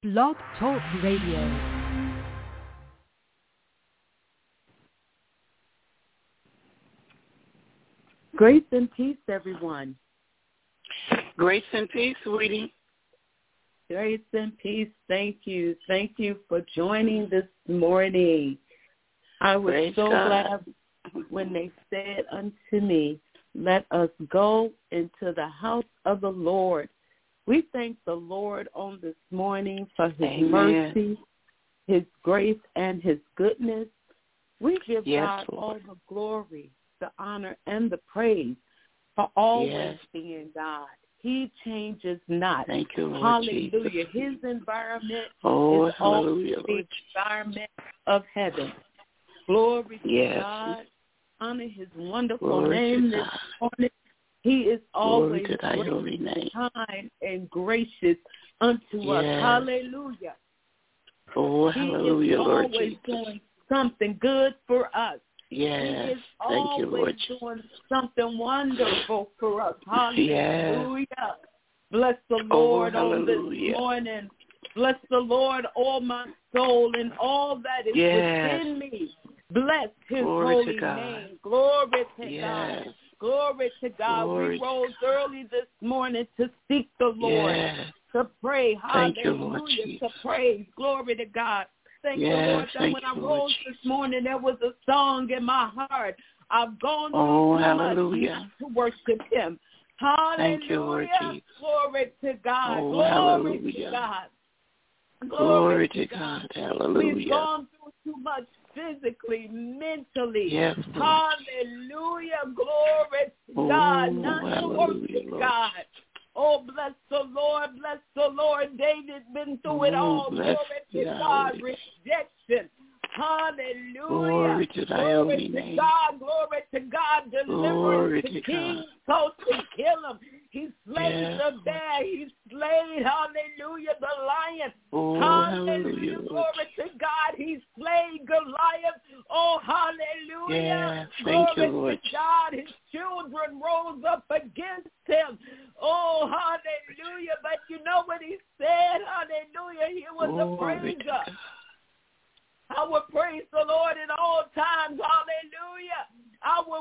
Blog Talk Radio. Grace and peace, everyone. Grace and peace, sweetie. Grace and peace. Thank you. Thank you for joining this morning. I was Praise so God. glad when they said unto me, let us go into the house of the Lord. We thank the Lord on this morning for his Amen. mercy, his grace, and his goodness. We give God Lord. all the glory, the honor, and the praise for always Yes. being God. He changes not. Thank you, Lord Hallelujah. Jesus. His environment Oh, is always hallelujah, the Lord. environment of heaven. Glory to Yes. God. Honor his wonderful Glory name to this God. morning. He is Glory always to thy great, holy name. kind, and gracious unto us. Yes. Hallelujah. Oh, He hallelujah, is Lord always Jesus. doing something good for us. Yes. He is Thank you, always Lord. doing something wonderful for us. Hallelujah. Yes. Bless the Lord on this hallelujah. morning. Bless the Lord, all my soul, and all that is Yes. within me. Bless his Glory to holy God. name. Glory to Yes. God. Glory to God. Glory We to rose early this morning to seek the Lord, Yes. to pray. Thank you, Lord Hallelujah. Jesus. To praise. Glory to God. Thank the Yes, Lord that thank when I you, Lord rose Jesus. this morning, there was a song in my heart. I've gone through Oh, too hallelujah. much to worship him. Hallelujah. Thank you, Lord Jesus. Glory to God. Oh, Glory hallelujah. to God. Glory to God. Hallelujah. We've gone through too much physically, mentally. Yes, Lord. Hallelujah. Glory to God. Not to hallelujah, worship Lord. God. Oh, bless the Lord. Bless the Lord. David been through it all. bless Glory to thy God. holy name. Rejection. Hallelujah. Glory to thy Glory holy to name. God. Glory to God. Glory Deliverance to to kings. God. So to kill him. He slayed Yes, the bear. He slayed, hallelujah, the lion. Oh, Hallelujah. Lord. Glory to God. He slayed Goliath. Oh, hallelujah. Yes, thank Glory you, Lord. to God. His children rose up against him. Oh, hallelujah. But you know what he said? Hallelujah. He was a Glory to praiser. God. I will praise the Lord at all times. Hallelujah. I will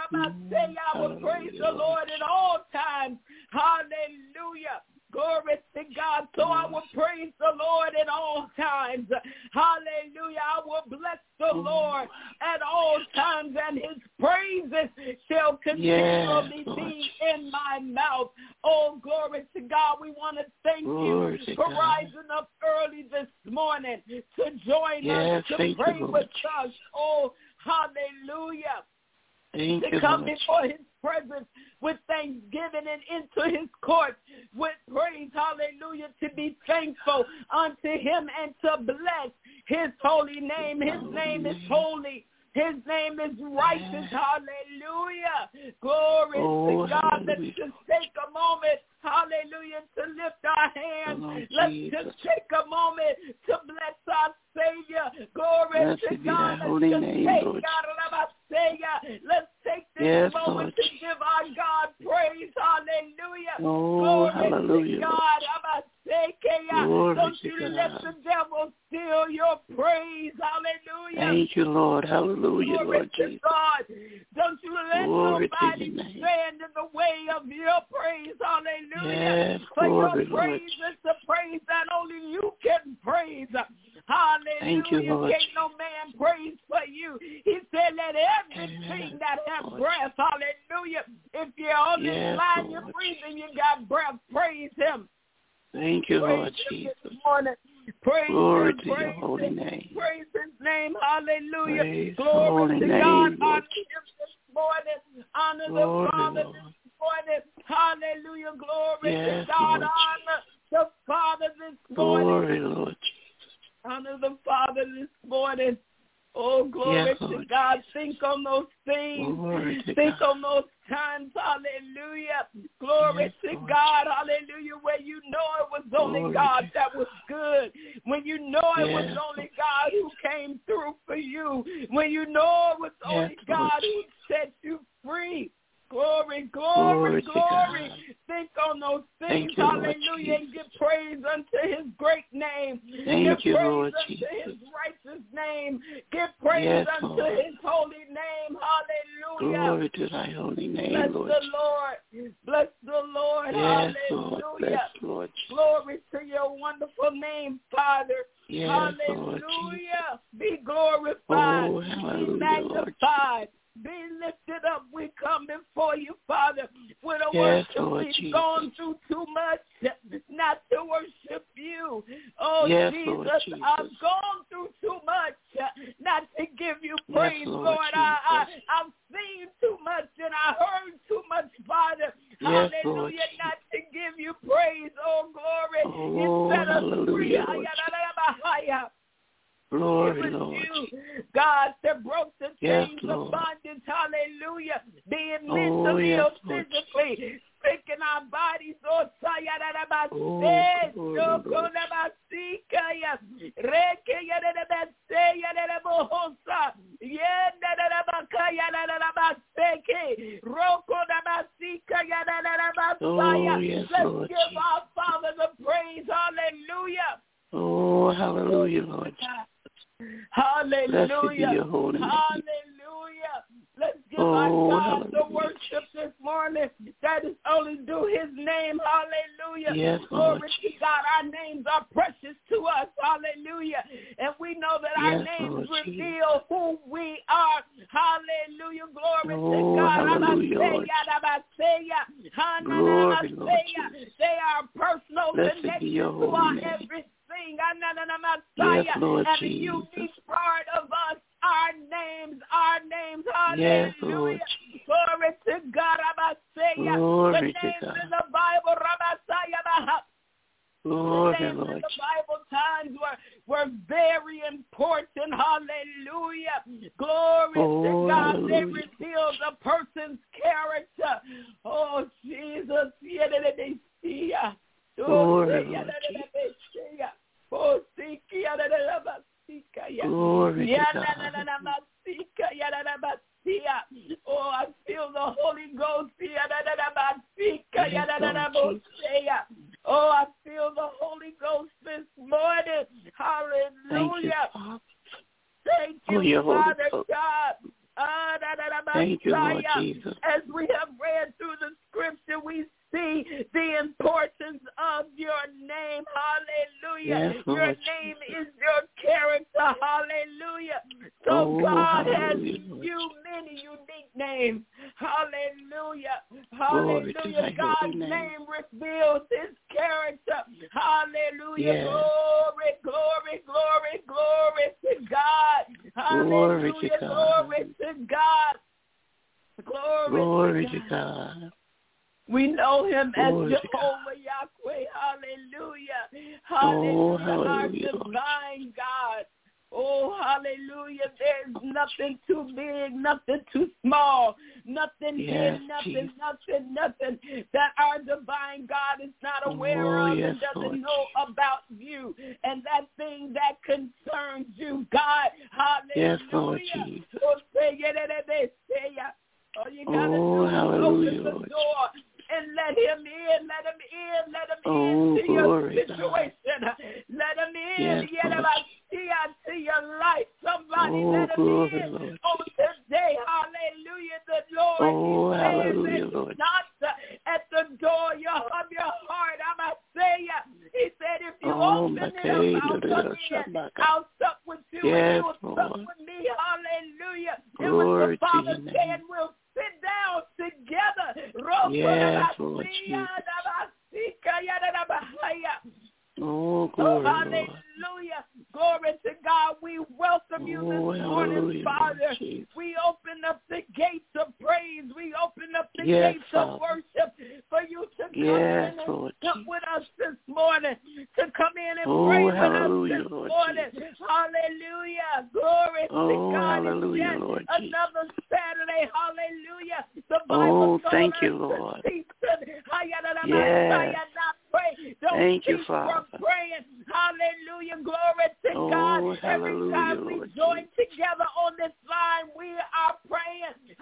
praise the Lord at all times. Hallelujah. Glory to God. So I will praise the Lord at all times. Hallelujah. I will bless the Lord at all times, and his praises shall continually be in my mouth. Oh, glory to God. We want to thank you for rising up early this morning to join us, to pray with us. Oh, hallelujah. To come before his presence with thanksgiving and into his courts with praise, hallelujah, to be thankful unto him and to bless his holy name. His name is holy. His name is righteous. Hallelujah. Glory to God. Let's just take a moment, hallelujah, to lift our hands. Let's just take a moment to bless our Savior. Glory to God. Let's take this moment to give our God praise. Hallelujah. Glory to God. Don't you let the devil steal your praise. Hallelujah. Thank you, Lord. Hallelujah, Glory Lord to Jesus. God. Don't you let Glory nobody stand in the way of your praise. Hallelujah. Yes, For glory, your praise is the praise that only you can praise. Hallelujah. Thank you, Lord. Can't no man praise for you. He said, let everything that have breath, hallelujah. If you're on this line, you're breathing, you got breath, praise him. Thank you, Praise Lord him Jesus. this morning. Praise Glory him, to your praise holy him, name. praise his name, hallelujah. Praise Glory holy to name, God, Lord. honor him this morning, honor Glory, the Father Lord. this morning, hallelujah, glory Yes, to God, Lord honor the Father this morning, Glory, Lord Jesus. honor the Father this morning. Oh, glory Yes, to Lord. God. Think on those things. Glory to Think God. on those times. Hallelujah. Glory Yes, to Lord. God. Hallelujah. Where you know it was only Glory God to that was good. When you know it was Yes, only God who came through for you. When you know it was only Yes, God Lord. who set you free. Glory, Glory glory, to glory. God. Think on those things, Thank you, Lord hallelujah, and Jesus. give praise unto his great name. Thank you, Lord unto Jesus. his righteous name. Give praise unto Lord. his holy name. Hallelujah. Glory to thy holy name, Bless Lord. the Lord. Bless the Lord. Yes, Hallelujah. Lord. Bless, Lord. Glory to your wonderful name, Father. Yes, Hallelujah. Lord. Be glorified. Oh, Be hallelujah, magnified. Be lifted up. We come before you, Father, with a Yes, worship. Lord We've Jesus. gone through too much not to worship you. Oh, Yes, Jesus, Lord Jesus. I've gone through too much not to give you praise, Yes, Lord Lord. Jesus. I've seen too much and I heard too much, Father. Yes, Lord Hallelujah, Jesus. not to give you praise. Oh, glory. Oh, You set us free. hallelujah, Lord Jesus. Glory, It was Lord. you, God, that broke the Yes, chains Lord. of bondage. Hallelujah. Being Oh, mentally yes, or Lord. physically, sick in our bodies. Oh, yes, let's Lord give Jesus. our Father the praise. Hallelujah. Oh, hallelujah, Lord Jesus. Blessed be Hallelujah. your holy name. Hallelujah. Let's give Oh, our God the hallelujah. worship this morning that is only due his name. Hallelujah. Yes, Lord Glory to God. Our names are precious to us. Hallelujah. And we know that our Yes, names Lord reveal who we are. Hallelujah. Glory Oh, to God. hallelujah, Lord. Glory, Lord Jesus. They are personal Blessed be connection your to holy our name. everything. Yes, Lord and a Jesus. unique part of us, our names. Yes, Hallelujah. Lord Jesus. Glory to God. Glory the to names God. in the Bible, Glory, the names Lord in the Jesus. Bible times were very important. Hallelujah. Glory to God. They hallelujah. reveal the person's character. Oh, Jesus. Glory, Lord Jesus. Glory to God. Oh, I feel the Holy Ghost. Yes, Lord Jesus. Oh, I feel the Holy Ghost this morning. Thank you, Hallelujah. Father. Thank you, your Holy Father Ghost. God. Thank you, Lord Jesus. As we have read through the scripture, we see the importance of your name. Hallelujah. Yes, Lord Your name is your character. Hallelujah. So God has you many unique names. Hallelujah. Hallelujah. God's name reveals his character. Hallelujah. Yes. Glory, glory, glory, glory to God. Hallelujah. Glory to God. Glory to God. Glory to God. We know him as Glory to Jehovah Yahweh. Hallelujah. Oh, Hallelujah. hallelujah, Our Lord. divine God. Oh, hallelujah. There's nothing too big, nothing too small, nothing Yes, hidden, Jesus. nothing that our divine God is not aware of yes, and doesn't Lord. know about you and that thing that concerns you, God. Hallelujah. Yes, Lord Jesus. All you got to do is hallelujah, open the Lord. door and let him in, let him in, let him Oh, into your glory, situation. Let him in, Yes, Lord. to your life. Somebody let him glory, in Lord. on today. Hallelujah. The Lord, Oh, he says hallelujah, that Lord. he knocks at the door of your heart. I'm a say he said, if you open it up, I'll come in. I'll sup with you and you will sup with me. Hallelujah. And what the Father said, we'll sit down together. Yes, Lord Jesus. Oh, glory, hallelujah. Glory to God. We welcome you this morning, Father. We open up the gates of praise. We open up the gates of worship for you to come in and sup with us this morning, to come in and pray with us this morning. Hallelujah. Glory to God. Hallelujah, Lord another Saturday. Hallelujah. The Bible thank you, Lord. Yes. Pray. Don't thank you, cease Father. from praying. Hallelujah. Glory to God. Every time we join together on this line, we are praying.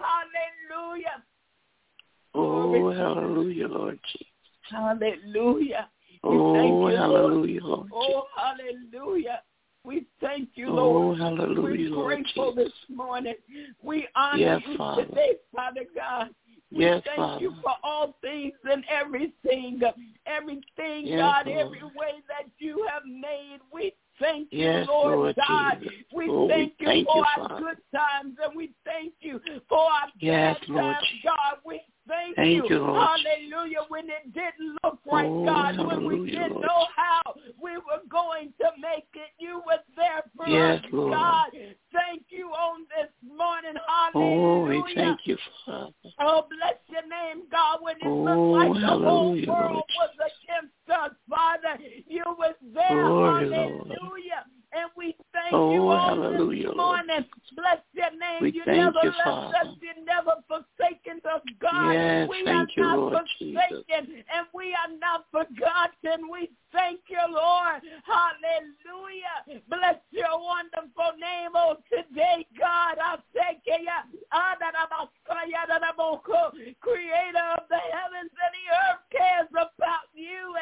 Hallelujah. Oh, hallelujah, Lord Jesus. Hallelujah. Oh, hallelujah, Lord. Oh, hallelujah. We thank you, Oh, Lord. hallelujah, We're Lord grateful Jesus. this morning. We honor Yes, you Father. today, Father God. We Yes, thank Father. you for all things and everything. Everything, Yes, God, Lord. every way that you have made. We thank you, Yes, Lord Lord God. Jesus. We Oh, thank we you thank for you, our Father. good times, and we thank you for our Yes, bad Lord times, Jesus. God. We thank Thank you, Lord. Hallelujah. When it didn't look right, Oh, God, when we hallelujah, didn't Lord. know how we were going to make it, you were there for Yes, us, Lord. God. Thank you on this morning. Oh, we Hallelujah. thank you, Father. Oh, bless your name, God. When it Oh, looked like the whole hallelujah, world Lord. was against us, Father, you was there. Glory, Hallelujah. Lord. And we thank you Oh, on hallelujah, this Lord. morning. Bless your name. We You thank never you, left Father. us. You never forsaken us, God. Yes, We thank are you, not Lord Jesus. forsaken, and we are not forgotten. We thank you, Lord. Hallelujah. Bless your wonderful name, oh, today, God. I thank you. Creator of the heavens and the earth cares about you.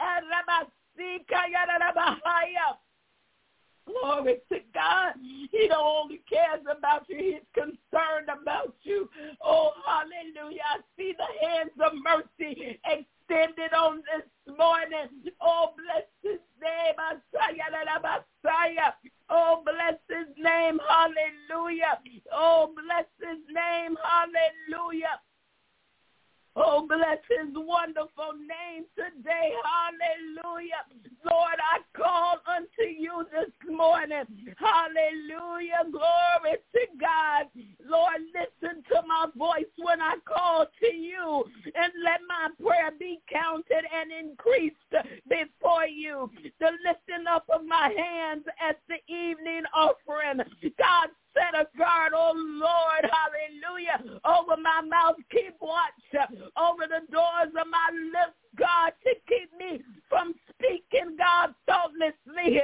Glory to God. He don't only cares about you, he's concerned about you. Oh, hallelujah. I see the hands of mercy extended on this morning. Oh, bless his name. Messiah. Oh, bless his name. Hallelujah. Oh, bless his name. Hallelujah. Oh, bless his wonderful name today. Hallelujah. Lord, I call unto you this morning. Hallelujah. Glory to God. Lord, listen to my voice when I call to you, and let my prayer be counted and increased before you. The lifting up of my hands at the evening offering. God, set a guard, oh Lord, hallelujah, over my mouth. Keep watch over the doors of my lips, God, to keep me from speaking, God, thoughtlessly.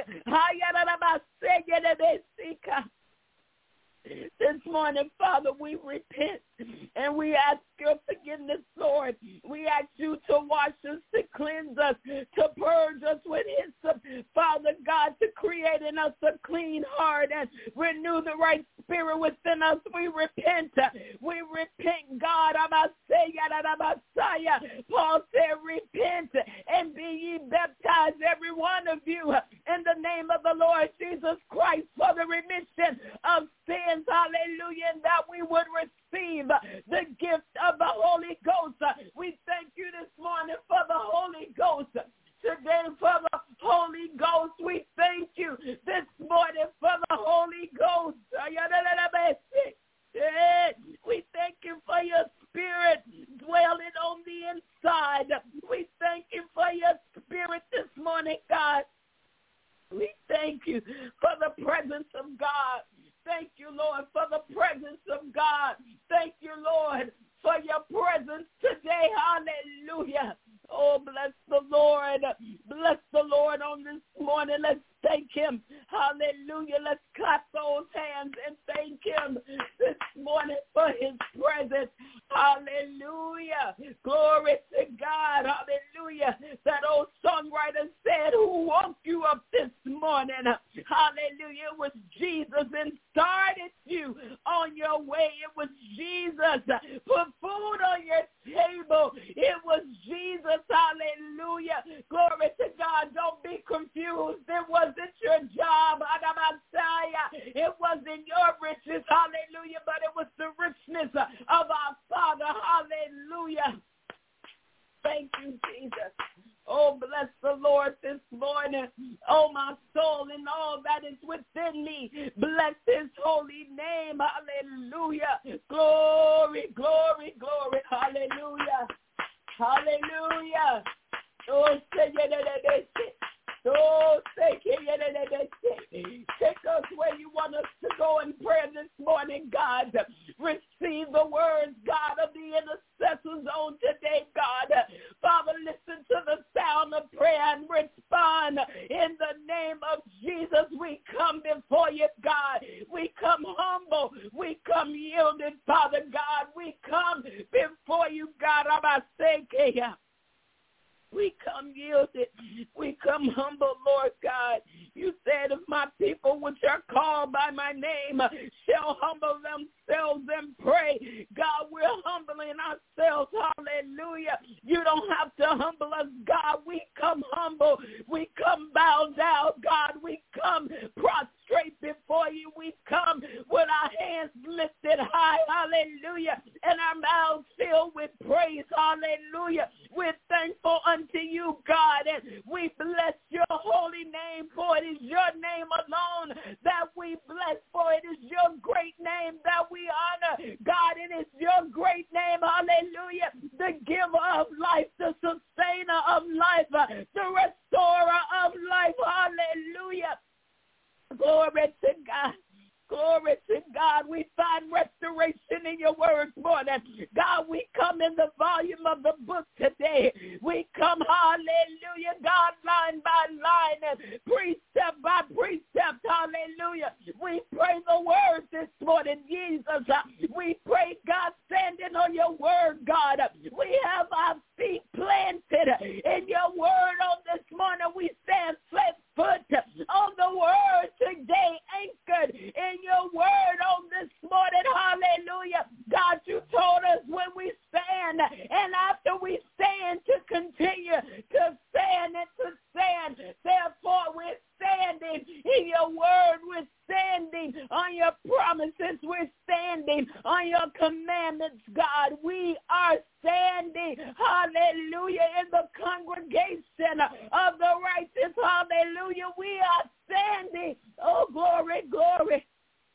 This morning, Father, we repent and we ask your forgiveness, Lord. We ask you to wash us, to cleanse us, to purge us with hyssop, Father God, to create in us a clean heart and renew the right spirit within us. We repent. We repent, God. Paul said, repent and be ye baptized, every one of you, in the name of the Lord Jesus Christ for the remission of sins. Hallelujah. And that we would receive the gift of the Holy Ghost. We thank you this morning for the Holy Ghost. Today for the Holy Ghost. We thank you this morning for the Holy Ghost. We thank you for your spirit dwelling on the inside. We thank you for your spirit this morning, God. We thank you for the presence of God. Thank you, Lord, for the presence of God. Thank you, Lord, for your presence today. Hallelujah. Oh, bless the Lord. Bless the Lord on this morning. Let's thank him. Hallelujah. Let's clap those hands and thank him this morning for his presence. Hallelujah. Glory to God. Hallelujah. That old songwriter said, who woke you up this morning? Hallelujah. It was Jesus and started you on your way. It was Jesus. Put food on your table. It was Jesus. Hallelujah. Glory to God. Don't be confused. It wasn't your job. It wasn't your riches. Hallelujah. But it was the richness of our Father. Hallelujah. Thank you, Jesus. Oh, bless the Lord this morning. Oh, my soul and all that is within me. Bless his holy name. Hallelujah. Glory, glory, glory. Hallelujah. Hallelujah. Oh, say take us where you want us to go in prayer this morning, God. Receive the words, God, of the intercessors on today, God. Father, listen to the sound of prayer and respond in the name of Jesus. We come before you, God. We come humble. We come yielded, Father God. We come before you, God. We come yielded. We come humble, Lord God. You said if my people which are called by my name shall humble themselves and pray. God, we're humbling ourselves. Hallelujah. You don't have to humble us, God. We come humble. We come bow down, God. We come prostrate before you. We come with our hands lifted high. Hallelujah. And our mouths filled with praise. Hallelujah. We're thankful unto you, God, and we bless your holy name, for it is your name alone that we bless, for it is your great name that we honor. God, it is your great name, hallelujah, the giver of life, the sustainer of life, the restorer of life, hallelujah. Glory to God. Glory to God. We find restoration in your words more than God. We come in the volume of the book today. We come, hallelujah, God, line by line and precept by precept, hallelujah. We pray the word this morning, Jesus. We pray, God, standing on your word, God. We have our feet planted in your word on this morning. We stand flat foot on the word today, anchored in your word on this morning. Hallelujah. God, you told us when we stand and after we stand to continue to stand and to stand. Therefore, we're standing in your word. We're standing on your promises. We're standing on your commandments, God. We are standing, hallelujah, in the congregation of the righteous. Hallelujah. We are standing. Oh, glory, glory.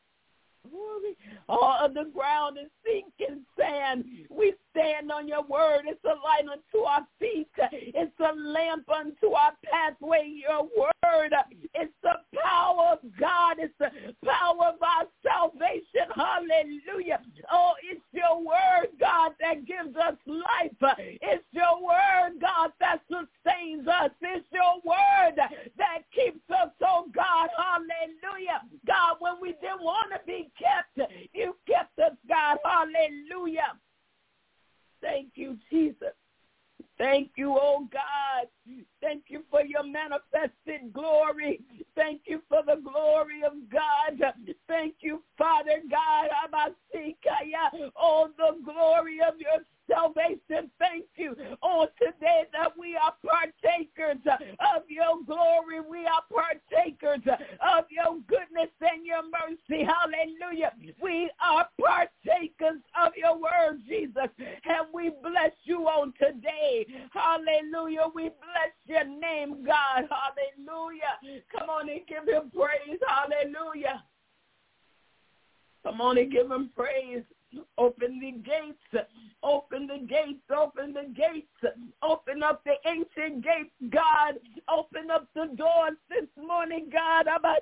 All of the ground is sinking sand. We stand on your word. It's a light unto our feet. It's a lamp unto our pathway. Your word, it's the power of God. It's the power of our salvation. Hallelujah. Oh, it's your word, God, that gives us life. It's your word, God, that sustains us. It's your word that keeps us, oh God. Hallelujah. God, when we didn't want to be kept, you kept us, God. Hallelujah. Thank you, Jesus. Thank you, oh God. Thank you for your manifested glory. Thank you for the glory of God. Thank you, Father God. Oh, the glory of your salvation. Thank you. Oh, today that we are partakers of your glory. We are partakers of your goodness and your mercy. Hallelujah. We are partakers of your word, Jesus. And we bless you on today. Hallelujah. We bless your name, God. Hallelujah. Come on and give him praise. Hallelujah. Come on and give him praise. Open the gates, open the gates, open the gates, open up the ancient gates, God. Open up the doors this morning, God.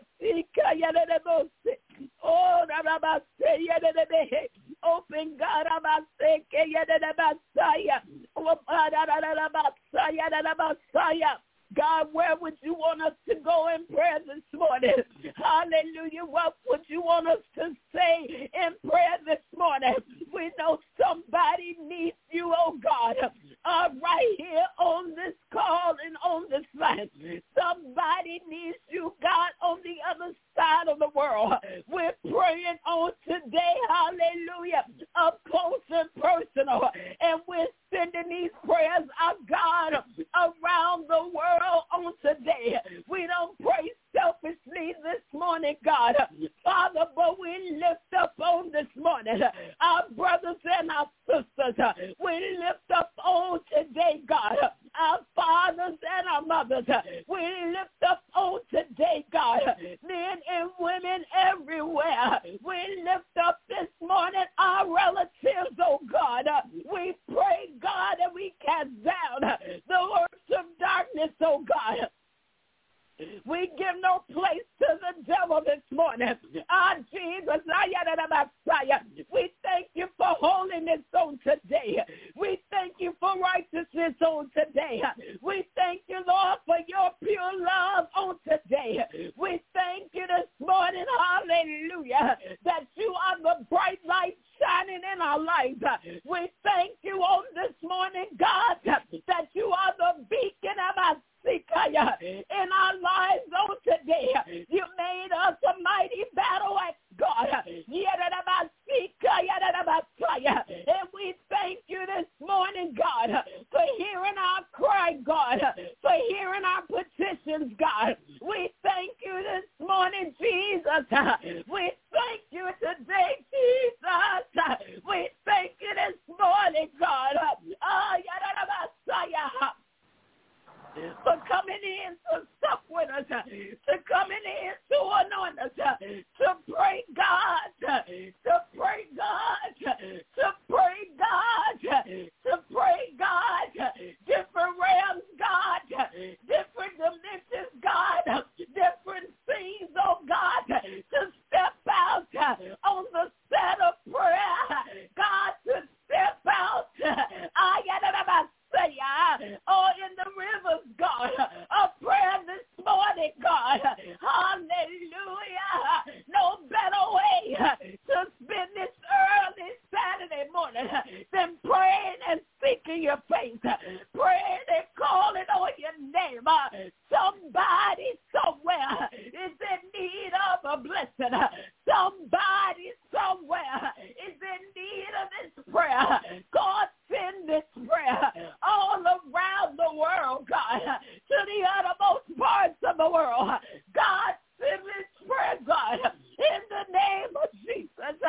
Oh, open, God. God, where would you want us to go in prayer this morning? Hallelujah. What would you want us to say in prayer this morning? We know somebody needs you, oh God, right here on this call and on this line. Somebody needs you, God, on the other side of the world. We're praying on today, hallelujah, up close and personal. And we're sending these prayers, our God, around the world on today. We don't pray selfishly this morning, God, Father, but we lift up on this morning our brothers and our sisters. We lift up on today, God, our fathers and our mothers. We lift up on today, God, men and women everywhere. We lift up this morning our relatives, oh God. We pray, God, and we cast down the works of darkness, oh God. We give no place to the devil this morning. Jesus, we thank you for holiness on today. We thank you for righteousness on today. We thank you, Lord, for your pure love on today. We thank you this morning, hallelujah, that you are the bright light shining in our lives. We thank you on this morning, God, that you are the beacon Jesus. We thank you today, Jesus. We thank you this morning, God. For coming in to sup with us, to coming in to anoint us, to pray God, to pray God, to pray God, to pray God, different realms, God, different dimensions, God, different scenes, oh God, to step out on the set of prayer, God, to step out, oh, in the rivers, God, of prayer this morning, God. Hallelujah. No better way to spend this early Saturday morning than praying and seeking your face, praying and calling on your name. Somebody somewhere is in need of a blessing. Somebody somewhere is in need of this prayer. God, send this prayer all around the world, God, to the uttermost parts of the world. God, send this prayer, God, in the name of Jesus.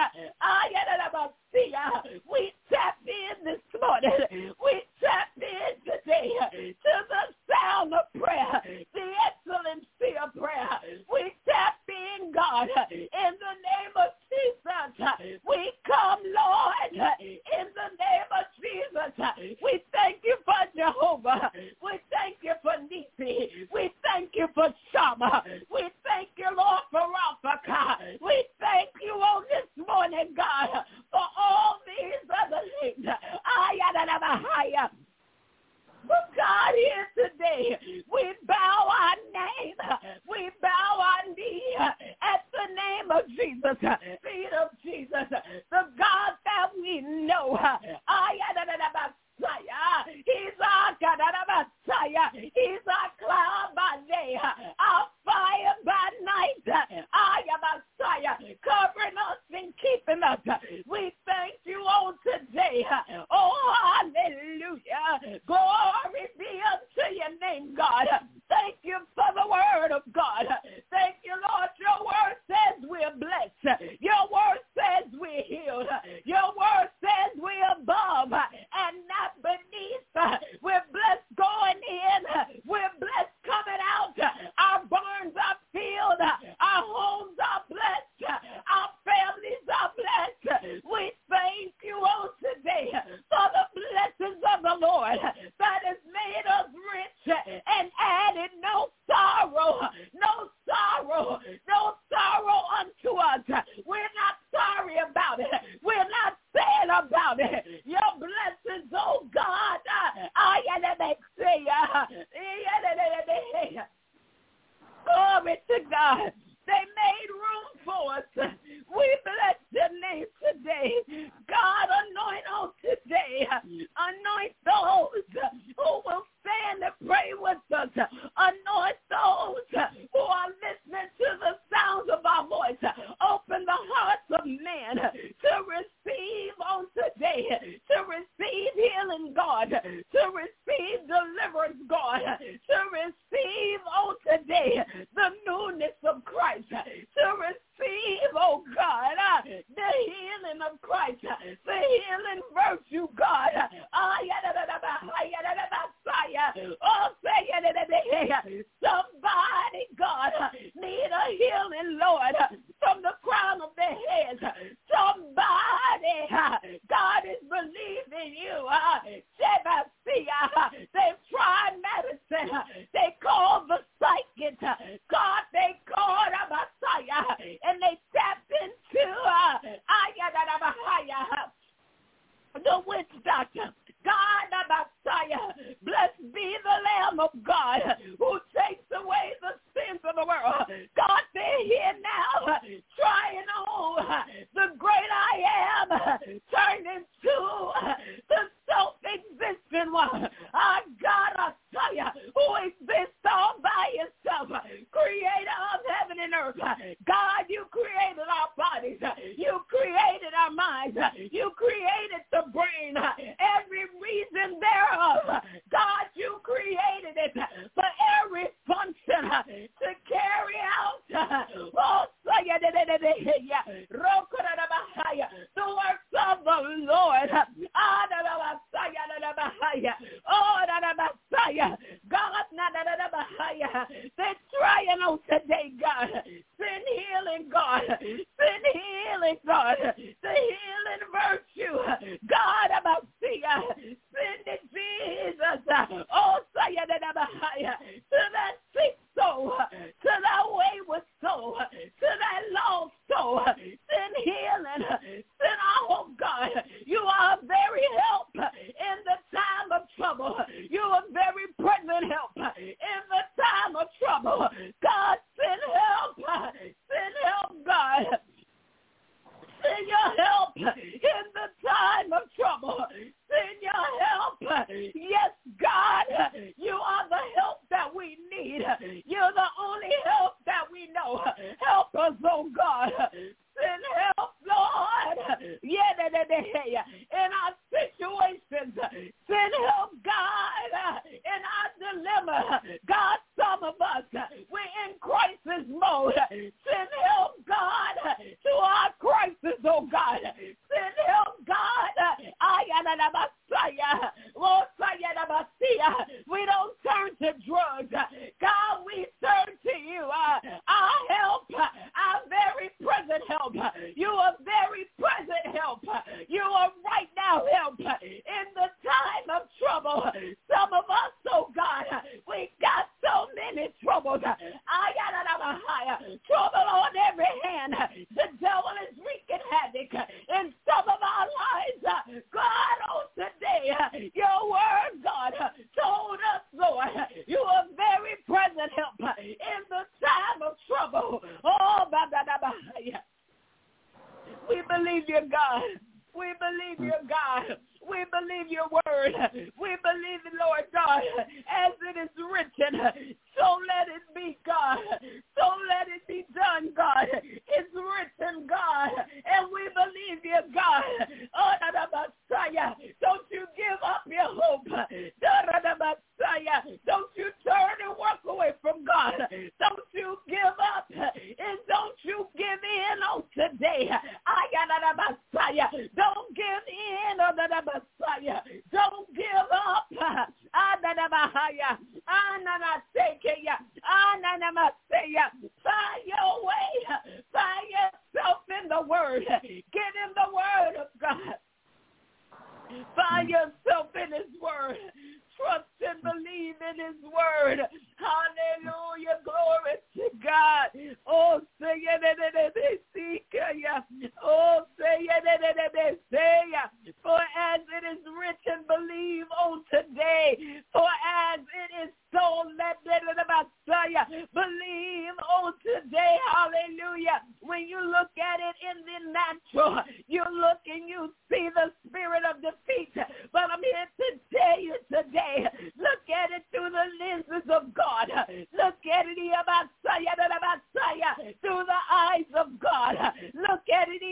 We tap in this morning. We tap in today to the sound of prayer, the excellency of prayer. We tap in, God, in the name of Jesus. We come, Lord, in the name of Jesus. We thank you for Jehovah. We thank you for Nisi. We thank you for Shammah. We thank you, Lord, for Rafaka. We thank you on this morning, God, for all these other things. God, here today, we bow our name, we bow our knee at the name of Jesus, feet of Jesus, the God that we know. He's our God, He's our cloud by day, our fire by night, covering us and keeping us. We thank you on today. Oh, hallelujah. Glory be unto your name, God. Thank you for the word of God. Thank you, Lord. Your word says we're blessed. Your word says we're healed. Your word says we're above and not beneath. We're blessed going in. We're blessed coming out. Our barns are filled. Our homes are blessed. Our families are blessed. We thank you on today for the blessings of the Lord that has made us rich and added no sorrow unto us. We're not sorry about it. We're not sad about it. Your blessings, oh God, glory to God. They made room for us. We bless your name today. God, anoint on today. Anoint those who will stand and pray with us. Anoint those who are listening to the sounds of our voice. Open the hearts of men to receive on today, to receive healing, God, to receive deliverance, God, to receive on today the newness of Christ, to receive, oh God, the healing of Christ, the healing virtue, God. Somebody, God, need a healing, Lord, from the crown of their heads. Somebody, God, is believing you. They've tried medicine. They called the psychic. God, they called a Messiah, and they tapped into the witch doctor. God, the Messiah, blessed be the Lamb of God who takes away the sins of the world. God, they're here now, trying on the great I am, turned into the self-existent one. Our God, I tell you, who exists all by yourself, creator of heaven and earth. God, you created our bodies. You created our minds. You created the brain. Every reason thereof. God, you created it for every function to carry out. Oh, say it. The works of the Lord. God, they're trying on today, God. Send healing, God. Send healing, God. The healing virtue. God, send it, Jesus. Oh, to that sick soul, to that wayward soul, to that lost soul. Send healing. Send hope, God. You are very help in the time of trouble. You are very present help in the time of trouble. God, send help. Send help, God. Send your help in the time of trouble. Send your help. Yes, God, you are the help that we need. You're the only help that we know. Help us, oh God. Send help, Lord. In our situations. Send help, God, in our dilemma. God, some of us, we're in crisis mode. Send help, God, to our crisis, oh God. Send help, God. We don't turn to drugs. God, we turn to you. Our help, our very present help. You are very present help. You are right now help in the time of trouble. Some of us, oh God, we got so many troubles. Trouble on every hand. The devil is wreaking havoc in some of our lives. God, oh today, your word, God, told us, Lord, you are very present help in the time of trouble. Oh, we believe you, God. We believe you, God. We believe your word. We believe it, Lord God, as it is written. So let it be, God. So let it be done, God. It's written, God. And we believe you, God. Oh, don't you give up your hope. Don't you turn and walk away from God. Don't you give up. And don't you give in on today. Don't give in on the Messiah. Don't give up. Find your way. Find yourself in the word. Get in the word of God. Find yourself in his word. Trust and believe in his word. Hallelujah. Glory to God. Oh, say it. Oh, say it. For as it is written, believe on today. For as it is so, let it believe on today. Hallelujah. When you look at it in the natural, you look and you see the spirit of defeat. But I'm here to tell you today, look at it through the lenses of God. Look at it through the eyes of God. Look at it.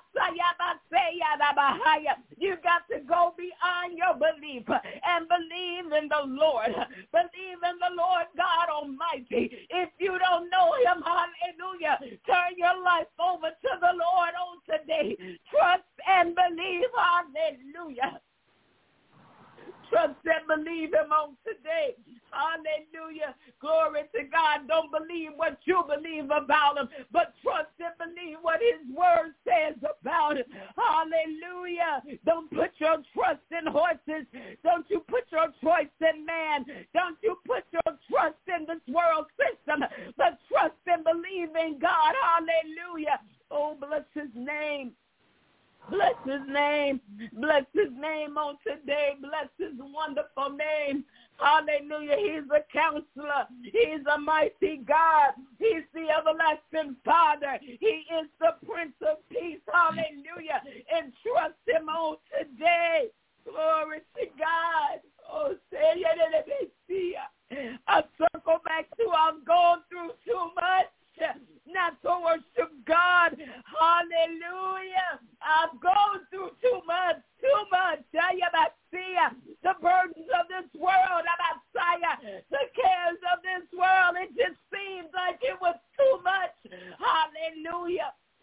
You got to go beyond your belief and believe in the Lord. Believe in the Lord God Almighty. If you don't know him, hallelujah, turn your life over to the Lord on today. Trust and believe, hallelujah. Trust and believe him on today. Hallelujah. Glory to God. Don't believe what you believe about him, but trust and believe what his word says about him. Hallelujah. Don't put your trust in horses. Don't you put your trust in man. Don't you put your trust in this world system, but trust and believe in God. Hallelujah. Oh, bless his name. Bless his name. Bless his name on today. Bless his wonderful name. Hallelujah. He's a counselor. He's a mighty God. He's the everlasting Father. He is the Prince of Peace. Hallelujah. And trust him on today. Glory to God. Oh, say it. I circle back to I'm going through too much. Not to worship God. Hallelujah. I've gone through too much. The burdens of this world. The cares of this world. It just seems like it was too much. Hallelujah.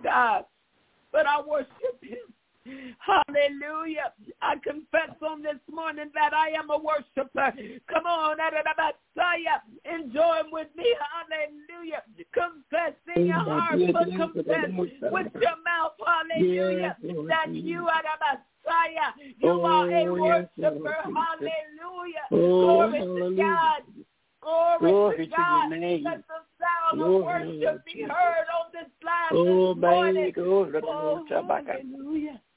God, but I worship him. Hallelujah. I confess on this morning that I am a worshiper. Come on, Messiah, and join with me. Hallelujah. Confess in your heart, but confess with your mouth. Hallelujah. That you are the Messiah. You are a worshiper. Hallelujah. Glory to God. Glory to God. Let the sound of worship be heard on this line this morning. Hallelujah.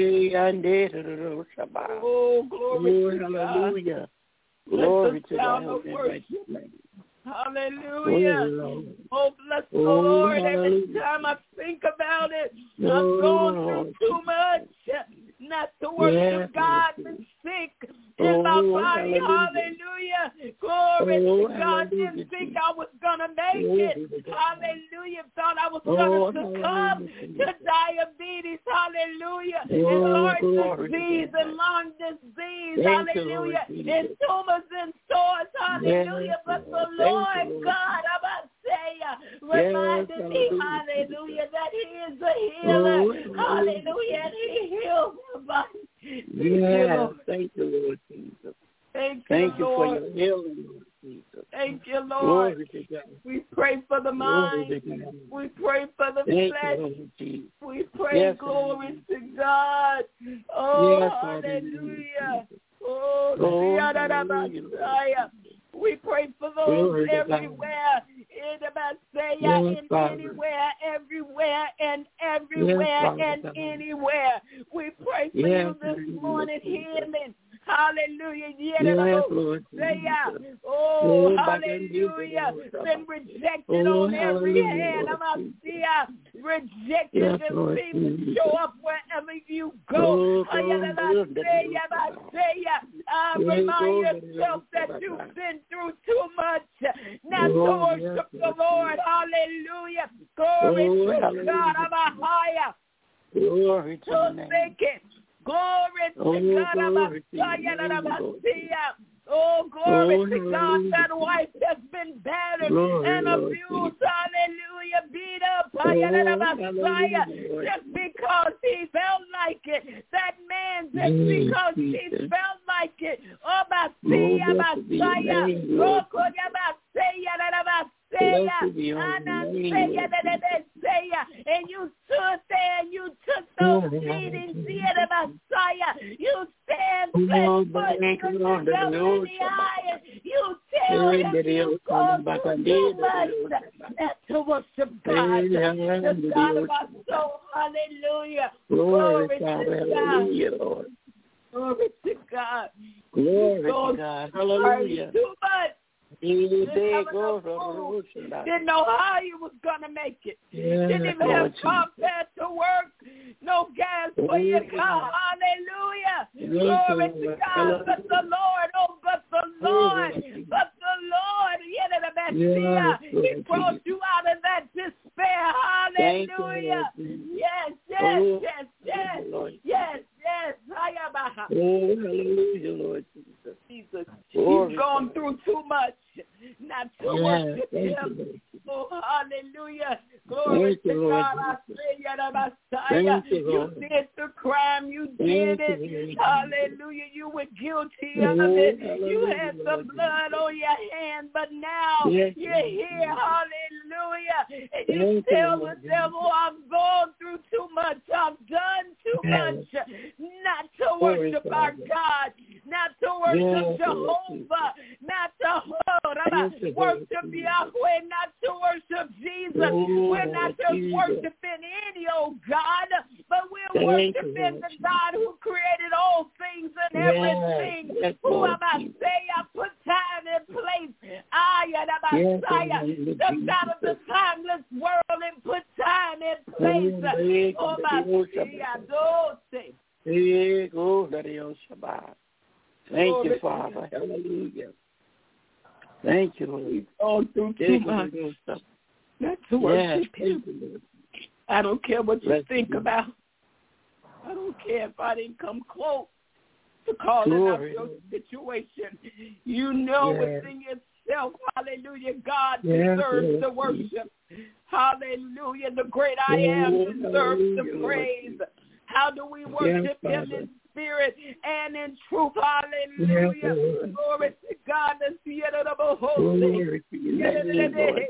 Oh, glory to hallelujah. God. Glory to God. Hallelujah. Oh, bless the Lord. Every time I think about it, I'm going through too much not to worship God. Been sick in my body. Hallelujah. Glory to God. Didn't think I was going to make it. Hallelujah. Thought I was going to succumb to diabetes. Hallelujah. And heart disease and lung disease. Hallelujah. And tumors and sores. Hallelujah. But the Lord God, reminded me, hallelujah, that he is a healer. Hallelujah. And he heals my body. Yes, thank you, Lord Jesus. Thank you Lord. For your healing, Lord Jesus. Thank you, Lord. We pray for the mind. We pray for the flesh. We pray, glory to God. Oh, hallelujah. Oh, hallelujah. We pray for those everywhere, in the Messiah, in anywhere, everywhere, and everywhere, and anywhere. We pray for you this morning, healing. Hallelujah. Yes, Lord. Oh, hallelujah. Been rejected on every hand. Rejected and seem to show up wherever you go. Remind yourself that you've been through too much not to worship the Lord. Hallelujah. Glory to God. I'm a higher. Glory to the name. Glory to God. Oh, glory to God. That wife that's been battered and abused. Hallelujah. Beat up. Just because he felt like it. That man just because he felt like it. Oh, and you stood there and you took those beatings, Messiah. You stand flesh foot, you look yourself in the eye, and you tell him you go through too much not to worship God, the God of our soul. Hallelujah. Glory to God. Glory to God. Glory to God. Hallelujah. Too much. Didn't know how you was going to make it. Didn't even have car fare to work. No gas for your car. Hallelujah. Glory to God. But the Lord, he brought you out of that despair. Hallelujah. Yes. Hallelujah, Lord Jesus. You've gone through too much not to worship him. Oh, hallelujah. Glory to God. I say, Messiah. You did the crime. You did it. Hallelujah. You were guilty of it. You had the blood on your hand, but now you're here. Hallelujah. And you tell the devil, I've gone through too much. I've done too much not to worship our God, not to worship Jehovah, not to worship Yahweh, not to worship Jesus. We're not just worshiping any old God, but we're worshiping the God who created all things and everything. Who am I saying? I put time in place. Stepped out of the timeless world and put time in place. Oh, my Thank you, Father. Hallelujah. Thank you, Lord. Oh, through too much. Not to worship him. I don't care what you think about. I don't care if I didn't come close to calling out your situation. You know within yourself, hallelujah, God deserves the worship. Hallelujah. The great I am deserves the praise. How do we worship him in spirit and in truth? Hallelujah. Glory to God. Glory to God.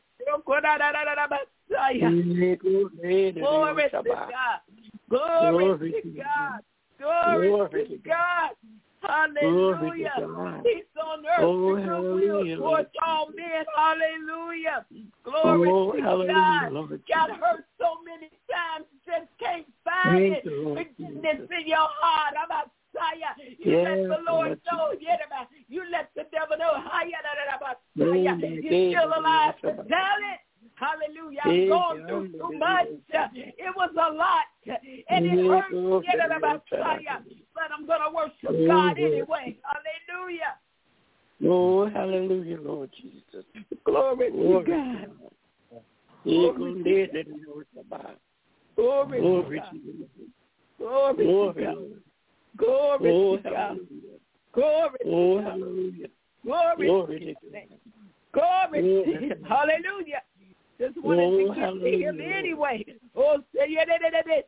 Glory to God. Glory to God. Hallelujah. Peace on earth, goodwill towards all men. Hallelujah. Glory to God. Got hurt so many times, just can't find it. Forgiveness in your heart. You let the Lord know. You let the devil know. You're still alive to tell it. Hallelujah. I've gone through so much. It was a lot. And it hurts. But I'm going to worship God anyway. Hallelujah. Oh, hallelujah, Lord Jesus. Glory to God. Glory to God. Glory to God. Glory to God. Glory to God. Glory to God. Glory to Him. Hallelujah. Just wanted to get to Him anyway. Oh, say it.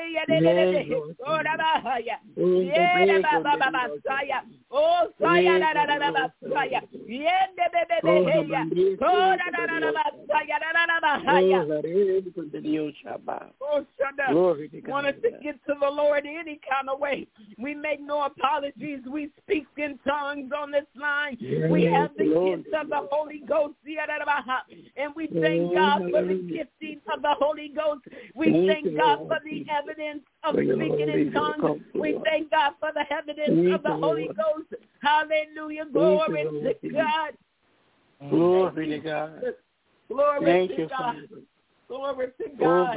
Wanted to get to the Lord any kind of way. We make no apologies. We speak in tongues on this line. We have the gifts of the Holy Ghost. And we thank God for the gifting of the Holy Ghost. We thank God for the evidence of speaking in tongues. We thank God for the evidence of the Holy Ghost. Hallelujah. Glory to God. Glory to God. Glory to God. Glory to God.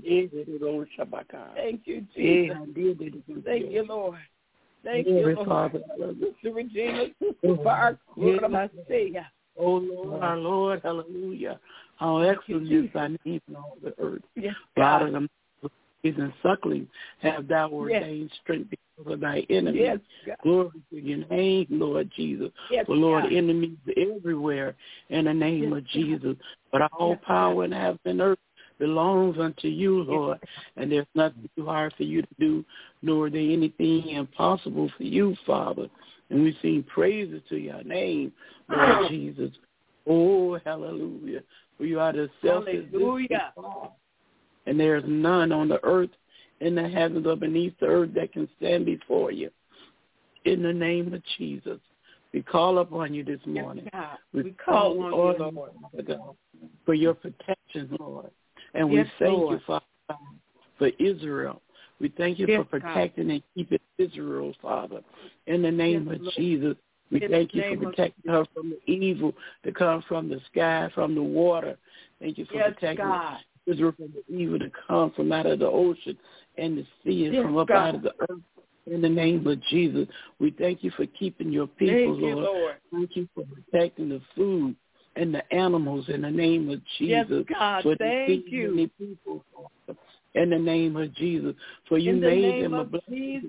Thank you, Jesus. Thank you, Lord. Thank you, Lord. Sister Regina, for our Savior. Oh, Lord, our Lord, hallelujah. How excellent is thy name in all the earth. Yes, God of the and suckling have thou ordained strength because of thy enemies. Yes, glory to your name, Lord Jesus. Yes, for Lord, God. enemies everywhere in the name of Jesus. But all power in heaven and earth belongs unto you, Lord. And there's nothing too hard for you to do, nor is there anything impossible for you, Father. And we sing praises to your name, Lord Jesus. Oh, hallelujah. For you are the self-existent God. And there is none on the earth, in the heavens, or beneath the earth that can stand before you. In the name of Jesus, we call upon you this morning. Yes, we call on you, Lord, for your protection, Lord. And we thank you, Father, for Israel. We thank you for protecting and keeping Israel, Father. In the name of Jesus, we thank you for protecting her from the evil that comes from the sky, from the water. Thank you for protecting Israel from the evil to come from out of the ocean and the sea and from up out of the earth. In the name of Jesus, we thank you for keeping your people, Lord. Thank you for protecting the food and the animals in the name of Jesus. Yes, God, for thank you. People, in the name of Jesus, for you made them a blessing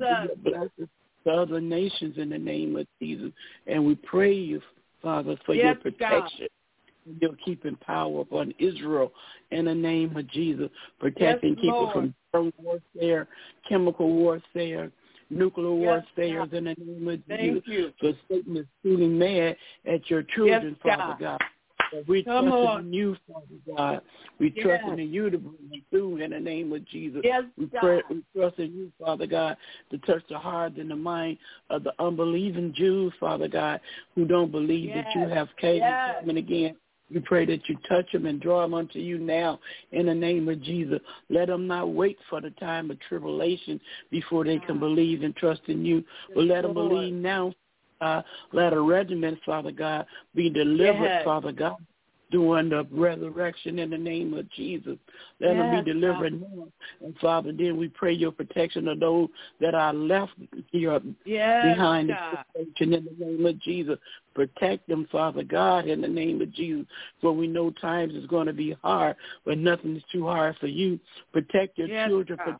to other nations in the name of Jesus. And we pray you, Father, for your protection. Your keeping power upon Israel in the name of Jesus, protecting people from drug warfare, chemical warfare, nuclear warfare in the name of Jesus. For Satan is feeling mad at your children, Father God. But we trust in you, Father God. We trust in you to bring them through in the name of Jesus. We trust in you, Father God, to touch the heart and the mind of the unbelieving Jews, Father God, who don't believe that you have came and again. We pray that you touch them and draw them unto you now in the name of Jesus. Let them not wait for the time of tribulation before they can believe and trust in you. But let them believe now. Let a regiment, Father God, be delivered, Father God, during the resurrection in the name of Jesus. Let them be delivered now. And, Father, then we pray your protection of those that are left here behind the protection in the name of Jesus. Protect them, Father God, in the name of Jesus. For we know times is going to be hard, but nothing is too hard for you. Protect your children. Protect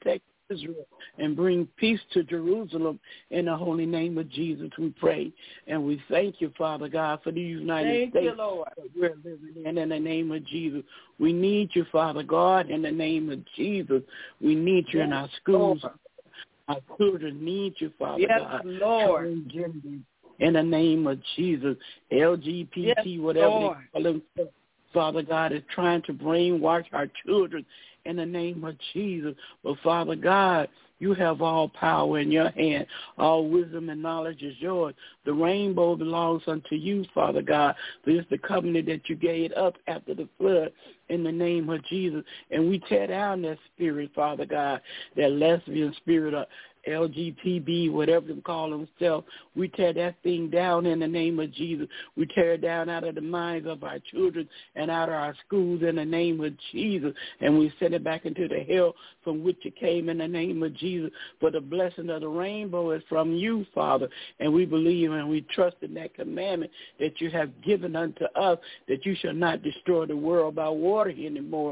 Israel and bring peace to Jerusalem. In the holy name of Jesus, we pray. And we thank you, Father God, for the United States Lord. that we're living in the name of Jesus. We need you, Father God, in the name of Jesus. We need you in our schools. Lord. Our children need you, Father God. Lord. In the name of Jesus, LGBT, whatever Lord. they call them, Father God, is trying to brainwash our children in the name of Jesus. But Father God, you have all power in your hand. All wisdom and knowledge is yours. The rainbow belongs unto you, Father God. This is the covenant that you gave up after the flood in the name of Jesus. And we tear down that spirit, Father God, that lesbian spirit of LGTB, whatever they call themselves. We tear that thing down in the name of Jesus. We tear it down out of the minds of our children and out of our schools in the name of Jesus. And we send it back into the hell from which it came in the name of Jesus. For the blessing of the rainbow is from you, Father. And we believe and we trust in that commandment that you have given unto us, that you shall not destroy the world by water anymore.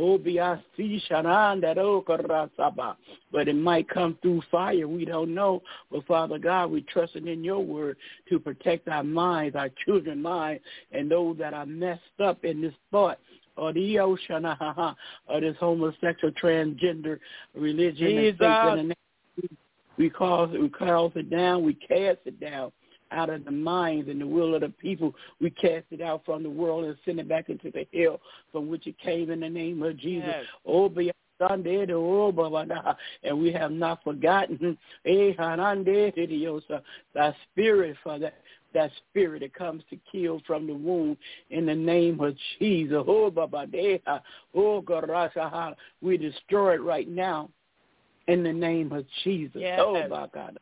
But it might come through fire. We don't know. But, Father God, we trust in your word to protect our minds, our children's minds, and those that are messed up in this thought or the ocean, or this homosexual, transgender religion. We call it down. We cast it down out of the minds and the will of the people. We cast it out from the world and send it back into the hell from which it came in the name of Jesus. Yes. And we have not forgotten that spirit, for that spirit that comes to kill from the womb in the name of Jesus. We destroy it right now in the name of Jesus. Yes. Oh, my God.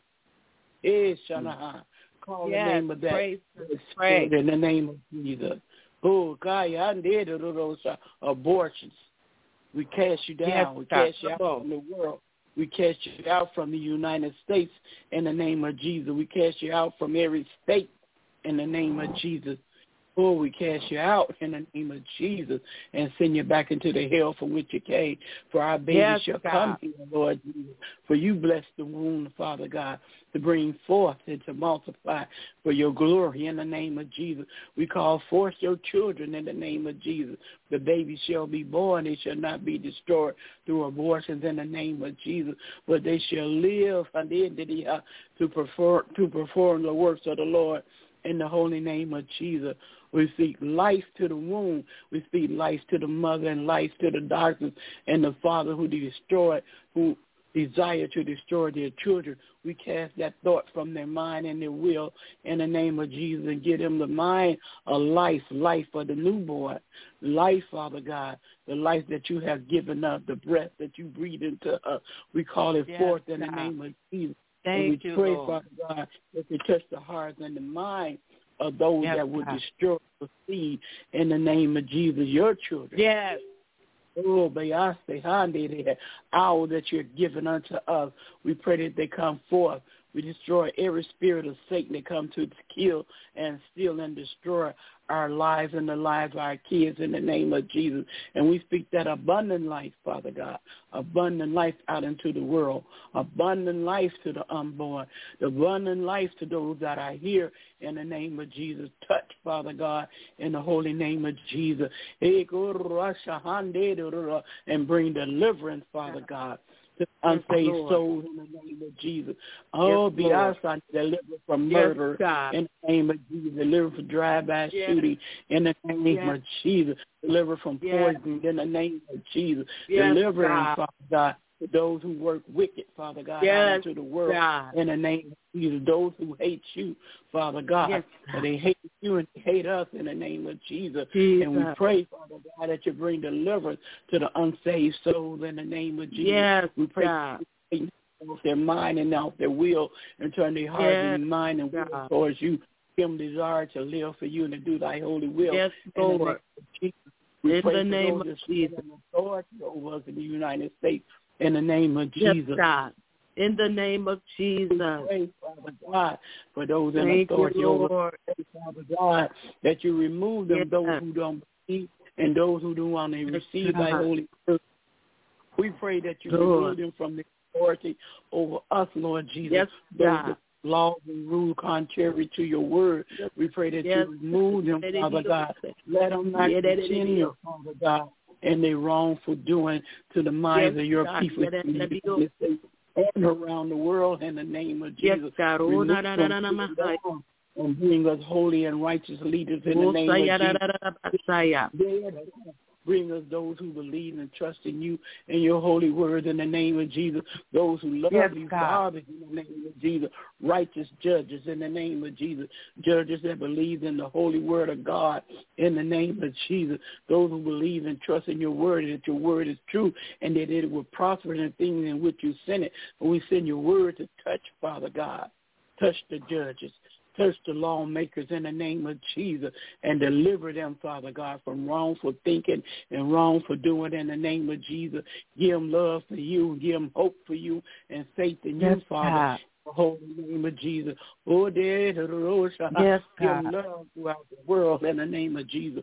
Call the name of that spirit in the name of Jesus. Oh, God, abortions. We cast you down. Yes, we cast you out from the world. We cast you out from the United States in the name of Jesus. We cast you out from every state in the name of Jesus. Oh, we cast you out in the name of Jesus and send you back into the hell from which you came. For our babies shall come here, Lord Jesus. For you bless the womb, Father God, to bring forth and to multiply for your glory in the name of Jesus. We call forth your children in the name of Jesus. The babies shall be born. They shall not be destroyed through abortions in the name of Jesus, but they shall live to perform the works of the Lord in the holy name of Jesus. We speak life to the womb. We speak life to the mother and life to the darkness and the father who desire to destroy their children. We cast that thought from their mind and their will in the name of Jesus and give them the mind of life for the newborn. Life, Father God, the life that you have given us, the breath that you breathe into us. We call it forth in the name of Jesus. Thank and we you, pray, Lord. Father God, that you touch the hearts and the minds of those that would destroy the seed in the name of Jesus, your children. Yes. Oh, all that you're giving unto us, we pray that they come forth. We destroy every spirit of Satan that comes to kill and steal and destroy our lives and the lives of our kids in the name of Jesus. And we speak that abundant life, Father God, abundant life out into the world, abundant life to the unborn, the abundant life to those that are here in the name of Jesus. Touch, Father God, in the holy name of Jesus. And bring deliverance, Father God, to unsaved souls in the name of Jesus. Oh, be our son, deliver from murder in the name of Jesus. Deliver from drive-by shooting in the name of Jesus. Deliver from poison in the name of Jesus. Deliver, Father God, to those who work wicked, Father God, out into the world in the name of Jesus. Those who hate you, Father God, and they hate you and they hate us in the name of Jesus. And we pray, Father God, that you bring deliverance to the unsaved souls in the name of Jesus. We pray off their mind and off their will and turn their heart and mind and will towards you. Give them desire to live for you and to do thy holy will. Yes, Lord. We pray in the name of Jesus. Authority over us in the United States. In the name of Jesus. Yes, God. In the name of Jesus. We pray, Father God, for those in authority over us, Father God, that you remove them, those who don't believe and those who don't want to receive thy holy spirit. We pray that you remove them from the authority over us, Lord Jesus. Yes, God. Laws and rules contrary to your word. We pray that you remove them, Father God. Let them not continue, Father God, and they wrongful doing to the minds of your people and around the world in the name of Jesus. And bring us holy and righteous leaders in the name of Jesus. Bring us those who believe and trust in you and your holy word in the name of Jesus. Those who love you, Father, in the name of Jesus. Righteous judges in the name of Jesus. Judges that believe in the holy word of God in the name of Jesus. Those who believe and trust in your word, that your word is true and that it will prosper in the things in which you send it. And we send your word to touch, Father God. Touch the judges. Touch the lawmakers in the name of Jesus and deliver them, Father God, from wrongful thinking and wrongful doing in the name of Jesus. Give them love for you, give them hope for you and faith in you, Father. God. In the holy name of Jesus. Give them love throughout the world in the name of Jesus.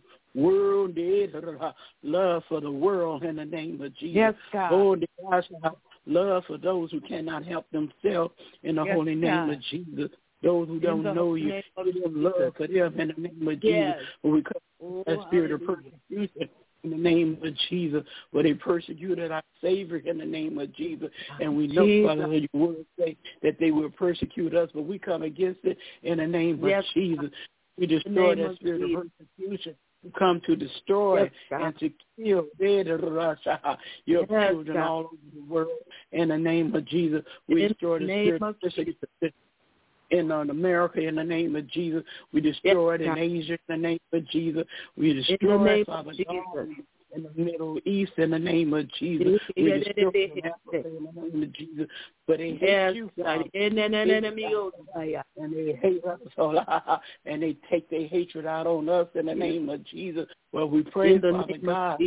Love for the world in the name of Jesus. Yes, God. Love for those who cannot help themselves in the holy name of Jesus. Those who don't know you, give them love for them in the name of Jesus. When we come that spirit of persecution in the name of Jesus, where they persecuted our Savior in the name of Jesus. And we know, Father, that your word say that they will persecute us, but we come against it in the name of Jesus. We destroy that spirit of persecution. We come to destroy and to kill your children all over the world in the name of Jesus. We destroy the spirit of persecution in America in the name of Jesus. We destroy it in Asia in the name of Jesus. We destroy it, Father God, in the Middle East in the name of Jesus. We destroy it in Africa in the name of Jesus. But they hate you, Father. And they hate us, and they take their hatred out on us in the name of Jesus. Well, we pray, Father God,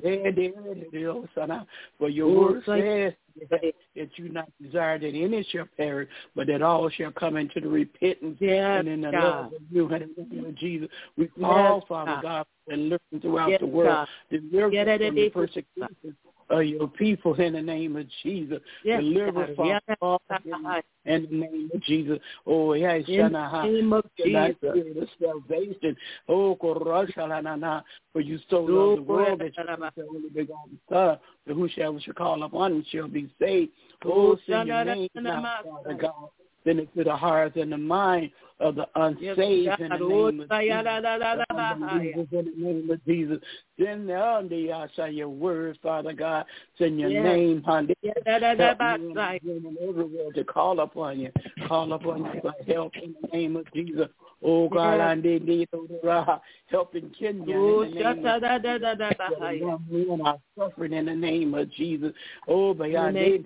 for your word says that you not desire that any shall perish, but that all shall come into the repentance and in the love of you in the name of Jesus. We call, Father God, and listen throughout the world. Deliver from the persecution of your people in the name of Jesus. Deliver, Father God, in the name of Jesus. Oh, yes, in the name of Jesus. The salvation. Oh, for you so love the world that you have only begotten Son, that whosoever shall call upon him shall be saved. Oh, send your name now, Father God. Send it to the hearts and the mind of the unsaved in the name of Jesus. In the name of Jesus. Send your word, Father God. Send your name, honey. Everywhere to call upon you. Call upon you for help in the name of Jesus. Oh, God, I need help in Kenya in the name of Jesus. I'm suffering in the name of Jesus. Oh, but they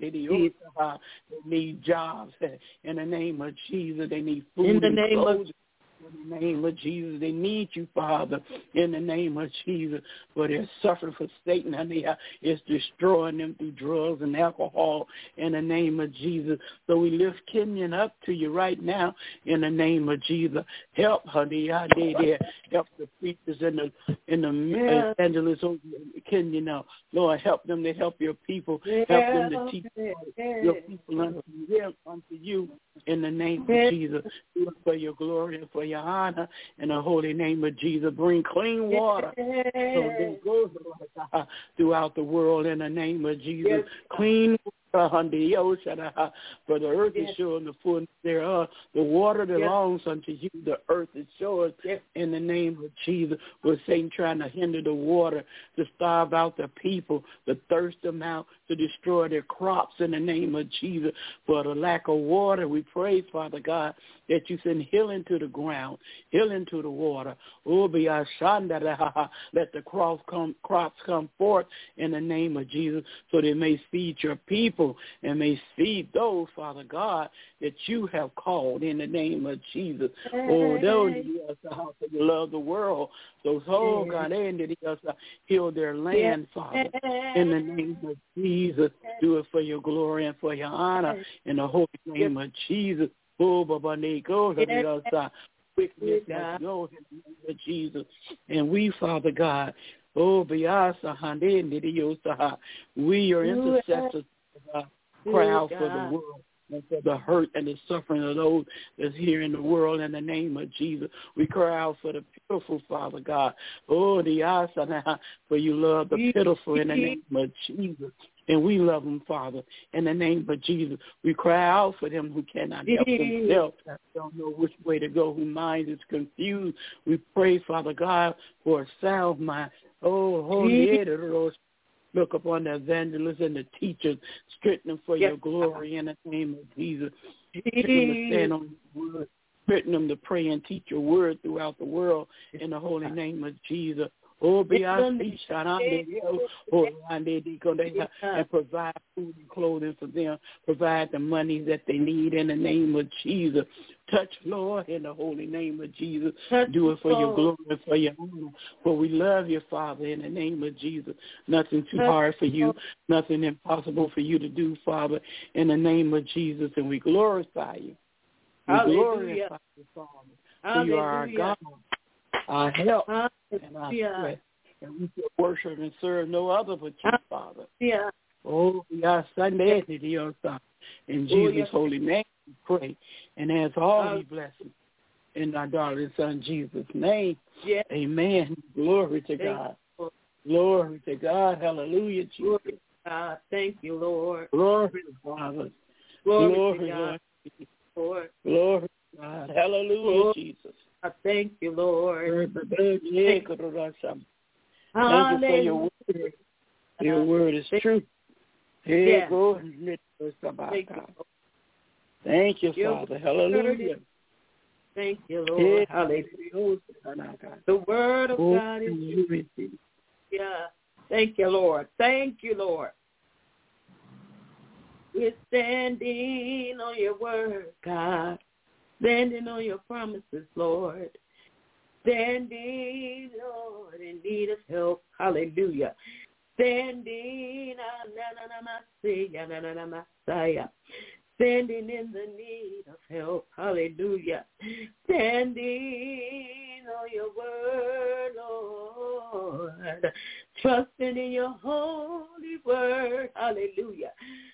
need jobs in the name of Jesus. They need food in the name of Jesus. In the name of Jesus, they need you, Father, in the name of Jesus. But they're suffering for Satan, and it's destroying them through drugs and alcohol in the name of Jesus. So we lift Kenyan up to you right now in the name of Jesus. Help, honey, help the preachers and the evangelists over Kenya now. Lord, help them to help your people. Help them to teach your people unto you in the name of Jesus. For your glory and for your honor in the holy name of Jesus. Bring clean water so that goes throughout the world in the name of Jesus. Clean water under the ocean, for the earth is showing the fullness thereof. The water belongs unto you. The earth is yours in the name of Jesus. With Satan trying to hinder the water, to starve out the people, to thirst them out, to destroy their crops in the name of Jesus. For the lack of water, we pray, Father God, that you send healing to the ground, healing to the water. Let the crops come forth in the name of Jesus, so they may feed your people and may feed those, Father God, that you have called in the name of Jesus. Oh, those who love the world, those God, heal their land, Father, in the name of Jesus. Do it for your glory and for your honor in the holy name of Jesus. Oh, Baba, go quickness goes in the name of Jesus. And we, Father God, we are intercessors. cry out for the world and for the hurt and the suffering of those that's here in the world in the name of Jesus. We cry out for the pitiful, Father God. Oh, the asana, for you love the pitiful in the name of Jesus. And we love them, Father, in the name of Jesus. We cry out for them who cannot help themselves, don't know which way to go, whose mind is confused. We pray, Father God, for a sound mind. Oh, holy, look upon the evangelists and the teachers, strengthen them for your glory in the name of Jesus. Strengthen them to stand on your word. Strengthen them to pray and teach your word throughout the world in the holy name of Jesus. Oh, be our feet, and provide food and clothing for them. Provide the money that they need in the name of Jesus. Touch, Lord, in the holy name of Jesus. Do it for your glory and for your honor. For we love you, Father, in the name of Jesus. Nothing too hard for you. Nothing impossible for you to do, Father, in the name of Jesus. And we glorify you. We glorify you, Father. For you are our God, our help, and our strength. And we shall worship and serve no other but you, Father. Oh, we are Sunday to your Son. In Jesus' holy name we pray. And ask all these blessings in our darling Son Jesus' name. Amen. Glory to God. Glory to God. Hallelujah, Jesus. Thank you, Lord. Glory to Father. Glory to God. Lord. Glory to God. Hallelujah, Jesus. I thank you, Lord. Thank you for your word. Your word is true. Thank you, Father. Hallelujah. Thank you, Lord. Hallelujah. The word of God is true. Thank you, Lord. Thank you, Lord. We're standing on your word, God. Standing on your promises, Lord. Standing, Lord, in need of help. Hallelujah. Standing, standing in the need of help. Hallelujah. Standing on your word, Lord. Trusting in your holy word. Hallelujah.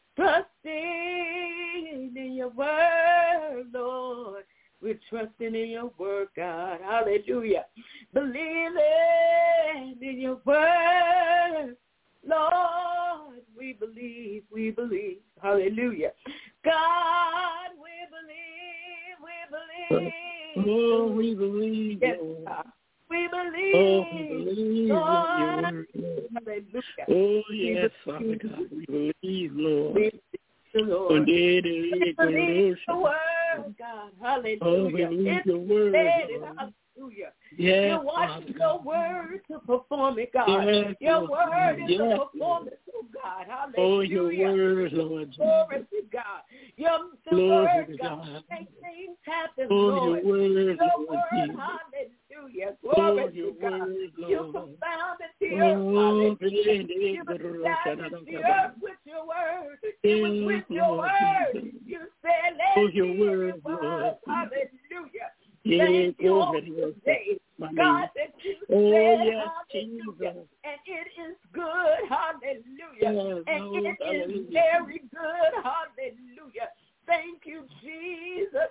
Trusting in your word, Lord. We're trusting in your word, God. Hallelujah. Believing in your word, Lord. We believe. Hallelujah. God, we believe. Oh, we believe. Yes, God. We believe. Oh, we believe, Lord. Hallelujah. Oh, yes, Father God. We believe, Lord. Lord. We believe the word, God. Hallelujah. Oh, we believe the word, Hallelujah. Yes, you're watching your word to perform it, God. Yes, your word is yes, to perform it, oh God. Hallelujah. Oh, your word, Lord. Glory to God. The word, God. Make things happen, oh, Lord. Your word, Your Lord, word, Jesus. hallelujah. Glory to God. Word, You confounded the earth, hallelujah. You established the earth with your word. It was with your word. You said, let your me word, was. Hallelujah. Yeah, Thank you go on ahead, today, my God, that you Oh, said, yes, hallelujah, Jesus. and it is good, hallelujah, Yes, and oh, it is hallelujah. very good, hallelujah. Thank you, Jesus.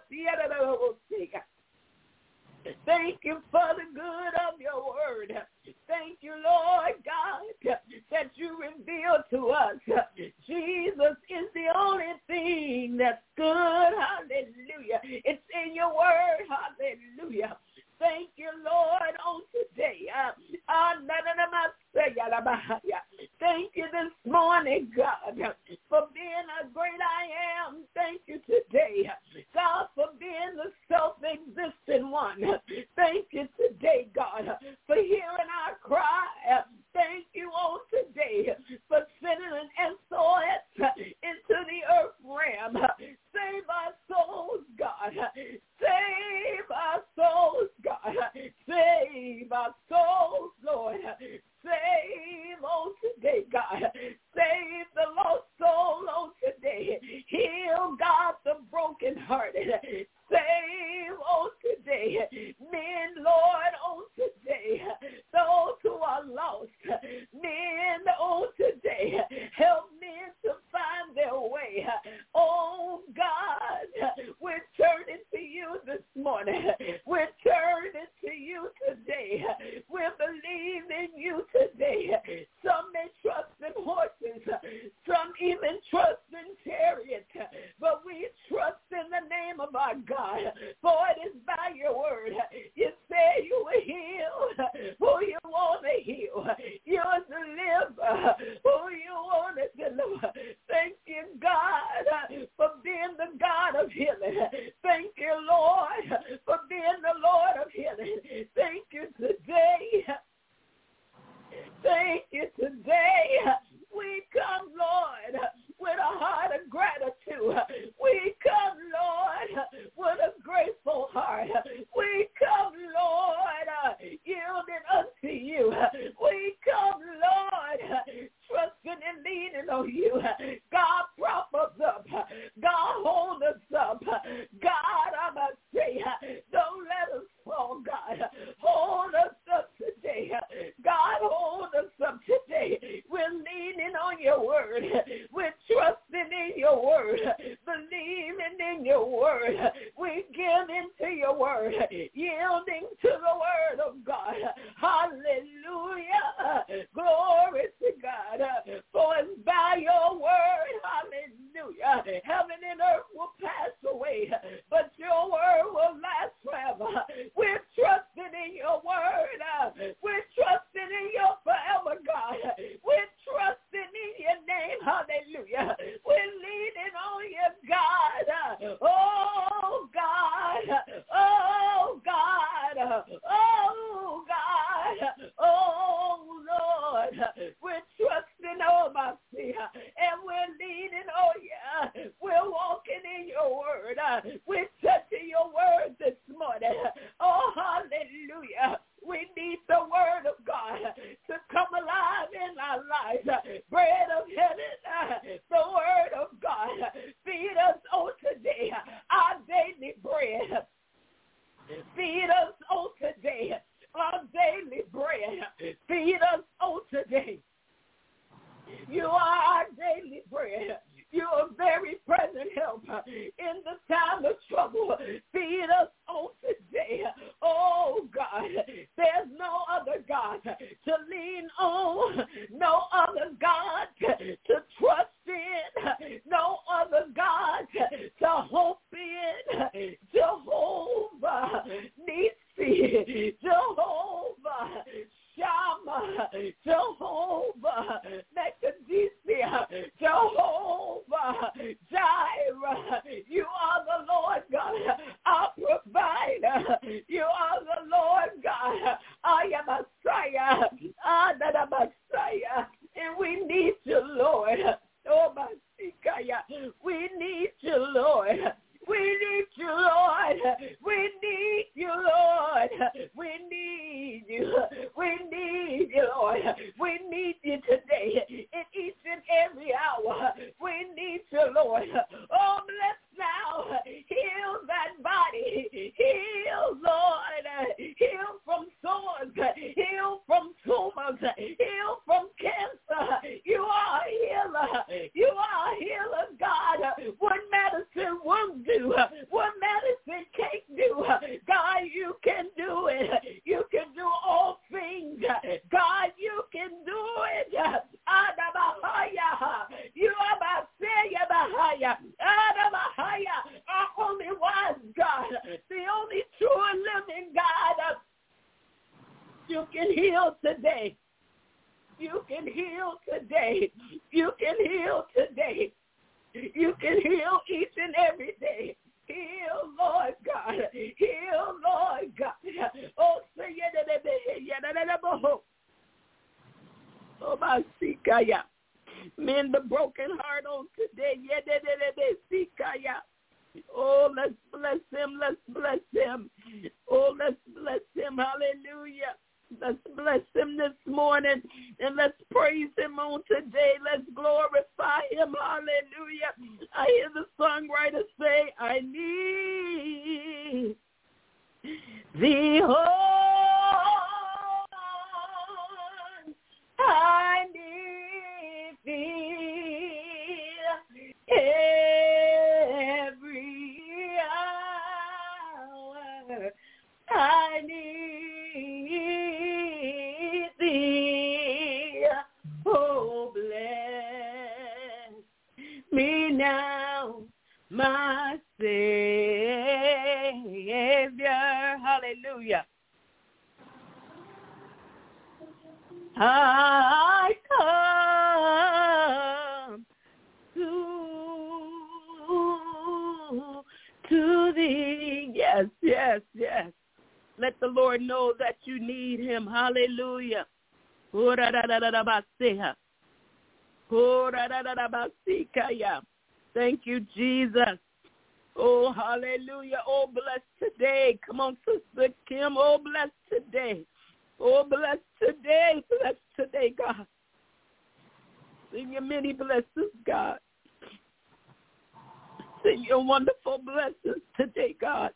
Thank you for the good of your word. Thank you, Lord God, that you revealed to us. Jesus is the only thing that's good. Hallelujah. It's in your word. Hallelujah. Thank you, Lord, on today. Thank you this morning, God, for being a great I am. Thank you today, God, for being the self-existent one. Thank you today, God, for hearing our cry. Thank you on today for sending an SOS into the earth realm. Save our souls, God. Save our souls, God. Save our souls, Lord. Save on today, God. Save the lost soul on today. Heal, God, the brokenhearted. Save on today. Men, Lord, on today. Those who are lost. Men on today. Help men to find their way. who you want to deliver. Thank you, God, for being the God of healing. Thank you, Lord, for being the Lord of healing. Thank you today. Thank you today. We come, Lord, with a heart of gratitude. We come, Lord, with a grateful heart. We come, Lord, yielding unto you. We come, Lord, trusting and leaning on you. God, prop us up. God, hold us up. God, I must say, don't let us fall, God. Hold us up today. God, hold us up today. We're leaning on your word. We're trusting in your word. Believing in your word. We give into your word. Yielding to the word of God. Hallelujah. Glory to God. For it's by your word. Hallelujah. Heaven and earth will pass away, but your word will last forever. We're trusting in your word. We're trusting in your forever, God. We're trusting in your name. Hallelujah. We're leaning on you, God. Oh, God. Oh, God. Oh, God. Oh, Lord. We're trusting on my fear, and we're leaning on you. We're walking in your word. We're touching your word this morning. Oh, hallelujah. We need the word of God to come alive in our lives. Bread of heaven, the word of God. Feed us on today our daily bread. Feed us on today our daily bread. Feed us on today. You are our daily bread. You are very present help in the time of trouble. Feed us on today. Oh, God, there's no other God to lean on, no other God to trust in, no other God to hope in. Jehovah Nissi, Jehovah Shammah, Jehovah Mekadesia, Jehovah Jireh. You are the Lord God, our provider. You are the Lord God, I am Messiah, the Messiah, and we need you, Lord. Oh, my Sikaya, we need you, Lord. We need you, Lord. We need you, Lord. We need you. We need you, Lord. We need you today in each and every hour. We need you, Lord. Oh, bless now. Heal that body. Heal, Lord. Heal from sores. Heal from tumors. Heal from cancer. You are a healer. You are a healer, God. What medicine won't do. What medicine can't do. God, you can do it. You can do all things. God, you can do it. You are my our only wise God, the only true and living God. You can heal today. You can heal today. You can heal today. You can heal each and every day. Heal, Lord God. Heal, Lord God. Oh, oh, my Sikaya. Mend the broken heart on today. Oh, let's bless him. Let's bless him. Oh, let's bless him. Hallelujah. Let's bless him this morning, and let's praise him on today. Let's glorify him. Hallelujah. I hear the songwriter say, I need thee, oh, I need thee every hour. I need thee, oh, bless me now, my Savior. Hallelujah. I come yes, yes. Let the Lord know that you need him. Hallelujah. Thank you, Jesus. Oh, hallelujah. Oh, bless today. Come on, Sister Kim. Oh, bless today. Oh, bless today. Bless today, God. Send your many blessings, God. Send your wonderful blessings today, God.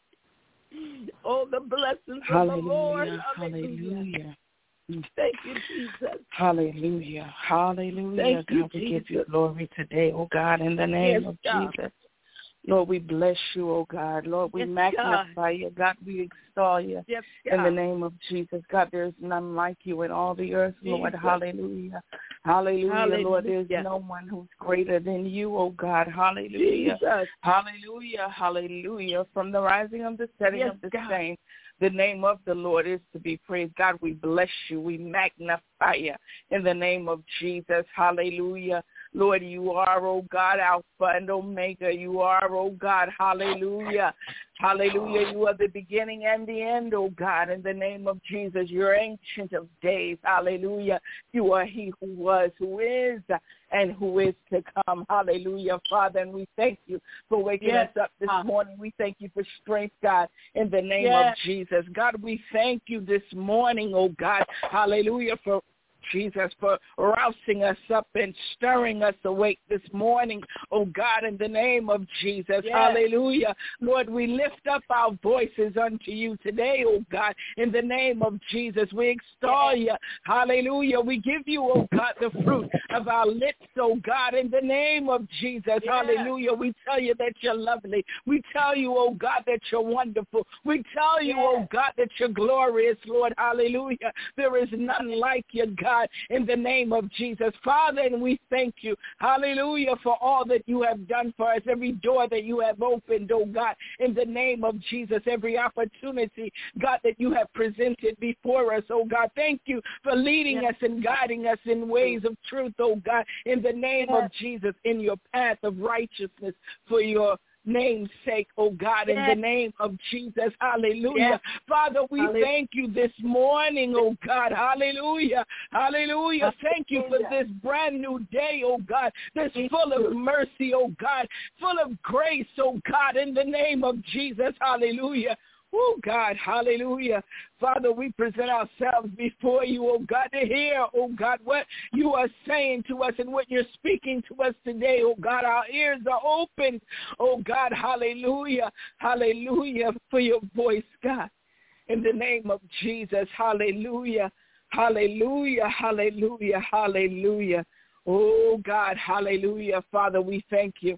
Oh, the blessings of the Lord. Hallelujah. Thank you, Jesus. Hallelujah. Hallelujah. Thank you, God, we Jesus. give you glory today, oh God, in the name of Jesus. Lord, we bless you, oh God. Lord, we magnify you. God, we extol you in the name of Jesus. God, there is none like you in all the earth, Lord. Hallelujah. Hallelujah, Lord. There's no one who's greater than you, oh God. Hallelujah. Jesus. Hallelujah. Hallelujah. From the rising of the setting of the same, the name of the Lord is to be praised. God, we bless you. We magnify you in the name of Jesus. Hallelujah. Lord, you are, oh God, Alpha and Omega. You are, oh God, hallelujah. Hallelujah. You are the beginning and the end, oh God, in the name of Jesus. You're ancient of days. Hallelujah. You are he who was, who is, and who is to come. Hallelujah, Father. And we thank you for waking us up this morning. We thank you for strength, God, in the name of Jesus. God, we thank you this morning, oh God. Hallelujah, for Jesus, for rousing us up and stirring us awake this morning, oh God, in the name of Jesus. Hallelujah. Lord, we lift up our voices unto you today, oh God, in the name of Jesus. We extol you. Hallelujah. We give you, oh God, the fruit of our lips, oh God, in the name of Jesus. Hallelujah. We tell you that you're lovely. We tell you, oh God, that you're wonderful. We tell you, oh God, that you're glorious, Lord. Hallelujah. There is none like you, God. In the name of Jesus. Father, and we thank you, hallelujah, for all that you have done for us, every door that you have opened, oh God, in the name of Jesus, every opportunity, God, that you have presented before us, oh God. Thank you for leading us and guiding us in ways of truth, oh God, in the name of Jesus, in your path of righteousness for your name's sake, oh God, in the name of Jesus. Hallelujah. Father, we thank you this morning, oh God. Hallelujah. Hallelujah. Thank you for this brand new day, oh God, this full of mercy, oh God, full of grace, oh God, in the name of Jesus. Hallelujah. Oh, God, hallelujah. Father, we present ourselves before you, oh God, to hear, oh God, what you are saying to us and what you're speaking to us today, oh God. Our ears are open, oh God, hallelujah, hallelujah, for your voice, God. In the name of Jesus, hallelujah, hallelujah, hallelujah, hallelujah. Oh, God, hallelujah. Father, we thank you.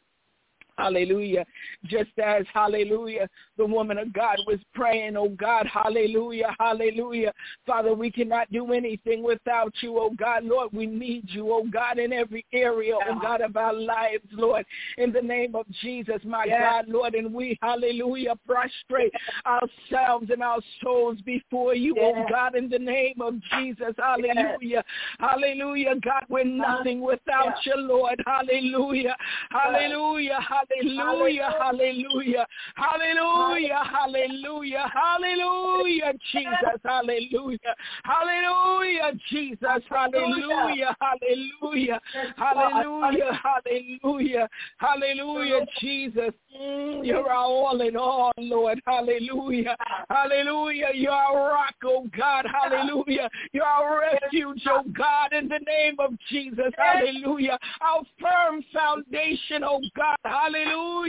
Hallelujah. Just as, hallelujah, the woman of God was praying, oh God, hallelujah, hallelujah. Father, we cannot do anything without you, oh God. Lord, we need you, oh God, in every area, oh God, of our lives, Lord, in the name of Jesus, my God, Lord. And we, hallelujah, prostrate ourselves and our souls before you, oh God, in the name of Jesus, hallelujah. Hallelujah, God, we're nothing without you, Lord, hallelujah, hallelujah, hallelujah, hallelujah, hallelujah, hallelujah, hallelujah, Jesus, hallelujah, hallelujah, Jesus, hallelujah, hallelujah, hallelujah, hallelujah, hallelujah, Jesus, you're our all in all, Lord, hallelujah, hallelujah, you're our rock, oh God, hallelujah, you're our refuge, oh God, in the name of Jesus, hallelujah, our firm foundation, oh God, hallelujah,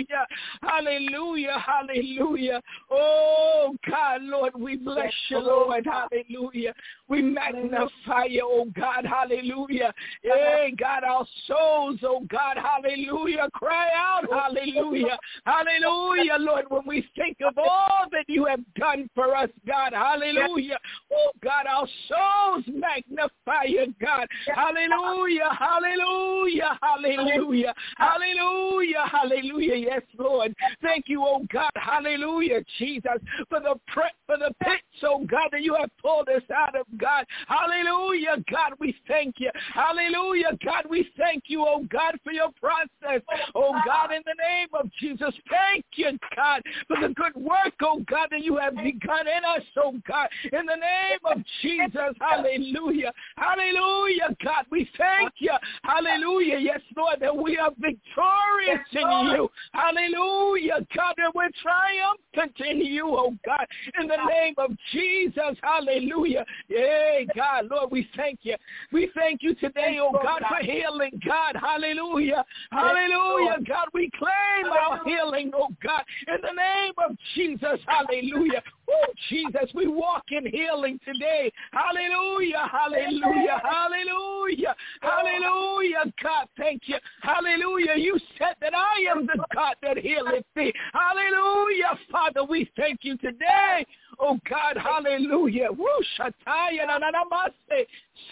hallelujah, hallelujah. Oh, God, Lord, we bless you, Lord, hallelujah. We magnify you, oh God, hallelujah. Hey, God, our souls, oh God, hallelujah, cry out, hallelujah, hallelujah, Lord, when we think of all that you have done for us, God, hallelujah. Oh, God, our souls magnify you, God, hallelujah, hallelujah, hallelujah, hallelujah, hallelujah, yes, Lord. Thank you, oh God, hallelujah, Jesus, for the pits, oh God, that you have pulled us out of, God. Hallelujah, God, we thank you. Hallelujah, God, we thank you, oh God, for your process. Oh God, in the name of Jesus, thank you, God, for the good work, oh God, that you have begun in us, oh God, in the name of Jesus. Hallelujah. Hallelujah, God, we thank you. Hallelujah, yes, Lord, that we are victorious in you. Hallelujah, God, that we're triumphant in you, oh God, in the name of Jesus. Hallelujah. Yay, God, Lord, we thank you. We thank you today, oh God, for healing, God. Hallelujah. Hallelujah, God, we claim our healing, oh God, in the name of Jesus. Hallelujah. Oh, Jesus, we walk in healing today. Hallelujah. Hallelujah. Hallelujah. Hallelujah, God, thank you. Hallelujah. You said that I am the God that healeth thee. Hallelujah, Father, we thank you today. Oh, God, hallelujah. Woo, shataya na na namase.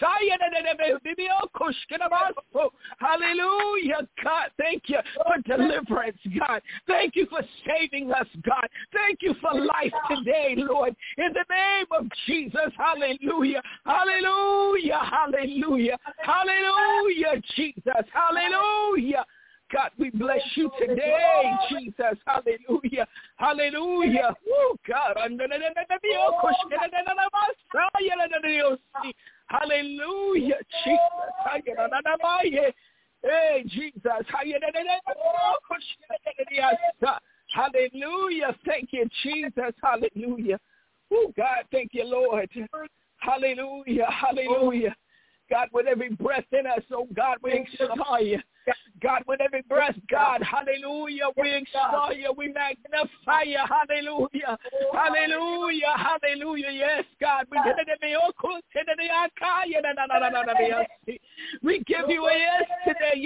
Hallelujah, God. Thank you for deliverance, God. Thank you for saving us, God. Thank you for life today, Lord. In the name of Jesus, hallelujah. Hallelujah, hallelujah. Hallelujah, Jesus. Hallelujah. God, we bless you today, Jesus. Hallelujah. Hallelujah. Oh, God. Hallelujah, Jesus. Hey, Jesus. Hallelujah. Thank you, Jesus. Hallelujah. Oh, God, thank you, Lord. Hallelujah. Hallelujah. God, with every breath in us, oh God, we extol you. God, with every breath, God, hallelujah, we extol you, we magnify you, hallelujah, hallelujah, hallelujah, yes, God, we give you a yes today,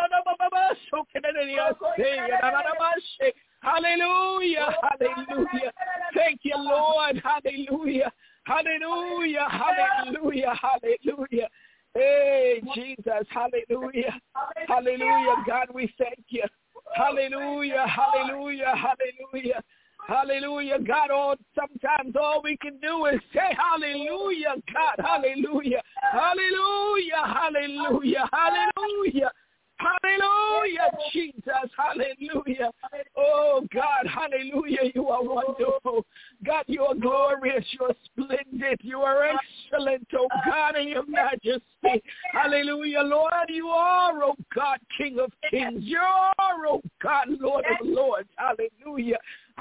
hallelujah, hallelujah, thank you, Lord, hallelujah, hallelujah, hallelujah, hallelujah. Hey, Jesus, hallelujah, hallelujah, God, we thank you, hallelujah, hallelujah, hallelujah, hallelujah, God, sometimes all we can do is say hallelujah, God, hallelujah, hallelujah, hallelujah, hallelujah, hallelujah, Jesus, hallelujah, oh, God, hallelujah, you are wonderful, God, you are glorious, you are splendid, you are excellent, oh God, in your majesty. Hallelujah, Lord, you are, oh God, King of kings. You are, oh God, Lord of lords. Hallelujah.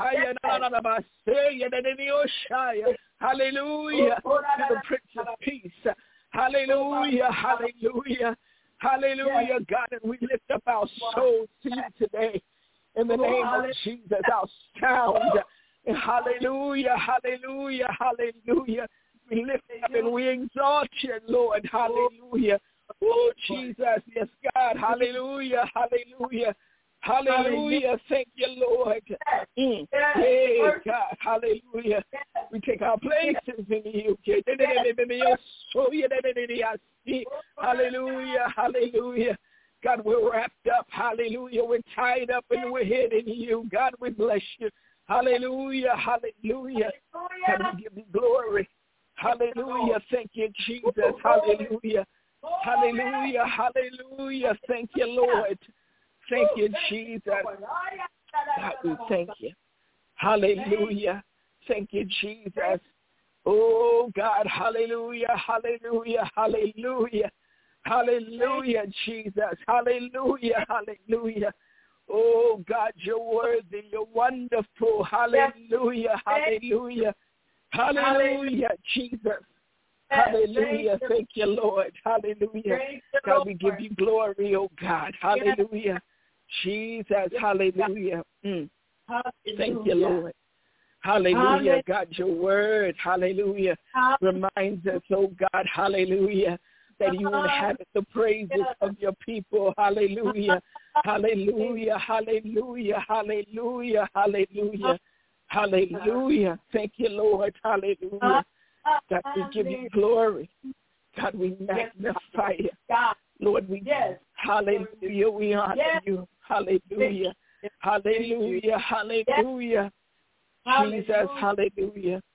Hallelujah. To the Prince of Peace. Hallelujah. Hallelujah. Hallelujah, God, and we lift up our souls to you today. In the name of Jesus, our sound. Hallelujah, hallelujah, hallelujah. We lift up and we exalt you, Lord. Hallelujah. Oh, Jesus. Yes, God. Hallelujah, hallelujah. Hallelujah. Thank you, Lord. Hey, God. Hallelujah. We take our places in you. Hallelujah, hallelujah. God, we're wrapped up. Hallelujah. We're tied up and we're hid in you. God, we bless you. Hallelujah, hallelujah. God, we give you glory. Hallelujah. Thank you, Jesus. Hallelujah. Hallelujah, hallelujah. Thank you, Lord. Thank you, Jesus. God, we thank you. Hallelujah. Thank you, Jesus. Oh, God, hallelujah, hallelujah, hallelujah. Hallelujah, Jesus. Hallelujah, hallelujah. Oh, God, you're worthy. You're wonderful. Hallelujah, hallelujah. Hallelujah, Jesus. Hallelujah. Thank you, Lord. Hallelujah. God, we give you glory, oh God. Hallelujah. Jesus. Hallelujah. Thank you, Lord. Hallelujah. God, your word, hallelujah, reminds us, oh God, hallelujah, that you inhabit the praises of your people. Hallelujah. Hallelujah. Hallelujah. Hallelujah. Hallelujah. Hallelujah. Thank you, Lord. Hallelujah. God, we give you glory. God, we magnify you. Lord, we hallelujah. We honor you. Hallelujah. Hallelujah. Hallelujah. Jesus, hallelujah.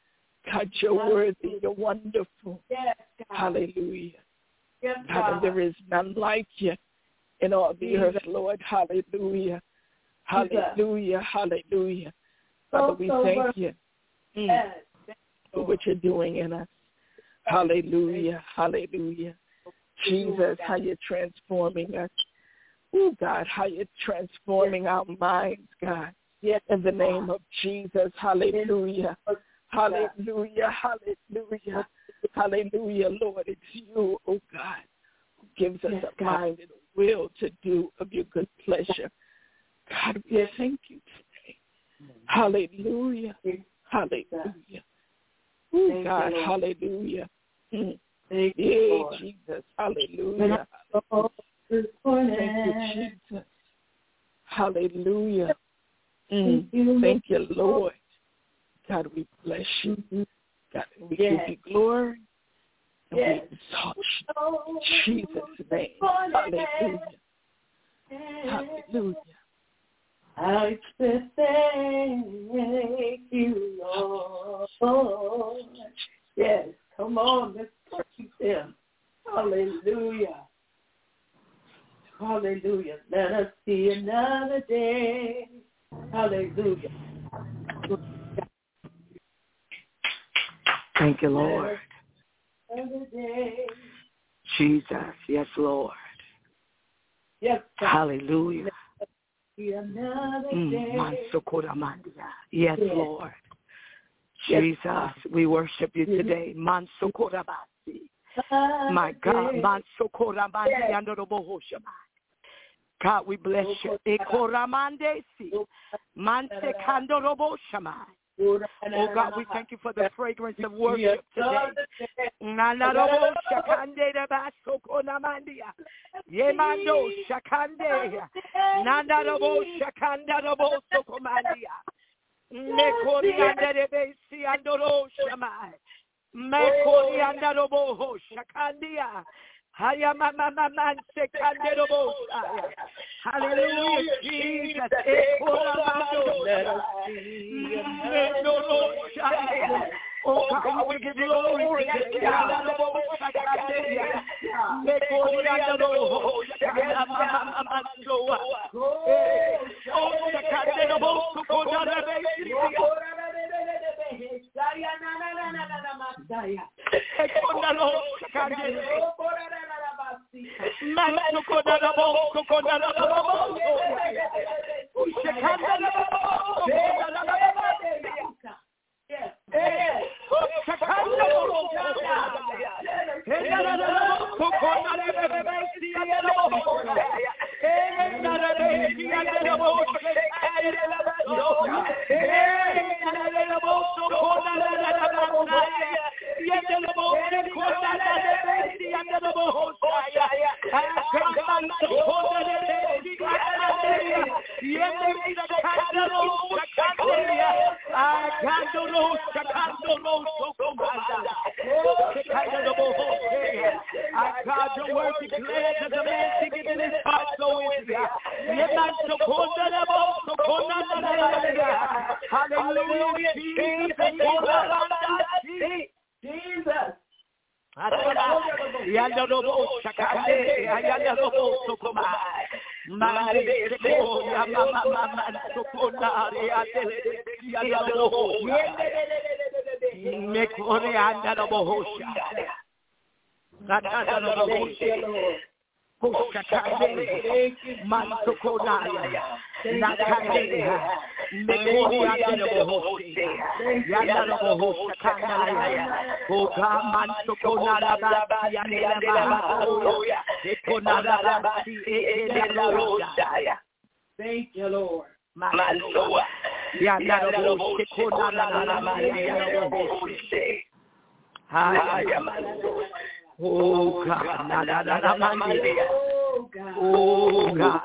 God, you're worthy. You're wonderful. Yes, God. Hallelujah. Yes, God, there is none like you in all the earth, Lord. Hallelujah. Hallelujah. Hallelujah. Father, we thank you for what you're doing in us. Hallelujah. Hallelujah. Jesus, how you're transforming us. Oh, God, how you're transforming our minds, God. In the name of Jesus. Hallelujah. Hallelujah. Hallelujah. Hallelujah, Lord. It's you, oh God, who gives us a mind and a will to do of your good pleasure. God, we thank you today. Hallelujah. Hallelujah. Oh, God, hallelujah. Thank you, Jesus. Hallelujah. Thank you, Jesus. Hallelujah. Thank you, Lord. God, we bless you. God, we give you glory. And we exalt you. In Jesus' name. Hallelujah. Hallelujah. I thank you, Lord. Yes, come on, let's praise him. Hallelujah. Hallelujah. Let us see another day. Hallelujah. Thank you, Lord. Another day. Jesus. Yes, Lord. Yes, God. Hallelujah. Another day. Yes, Lord. Jesus, we worship you today. My God. God, we bless you. Oh, God, we thank you for the fragrance of worship today. Hallelujah, Jesus. Oh, God, we give you glory. God, your word declares that the man seeketh in his heart, so is he. Hallelujah, Jesus. Jesus. Thank you, Lord. Oh God, oh God,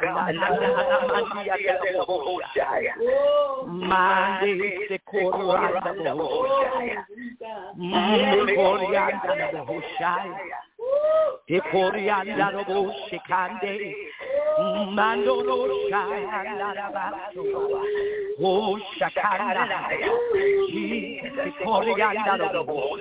Mandoro Shayandarabaso. Oh, Shakanda. Sikoriandaro.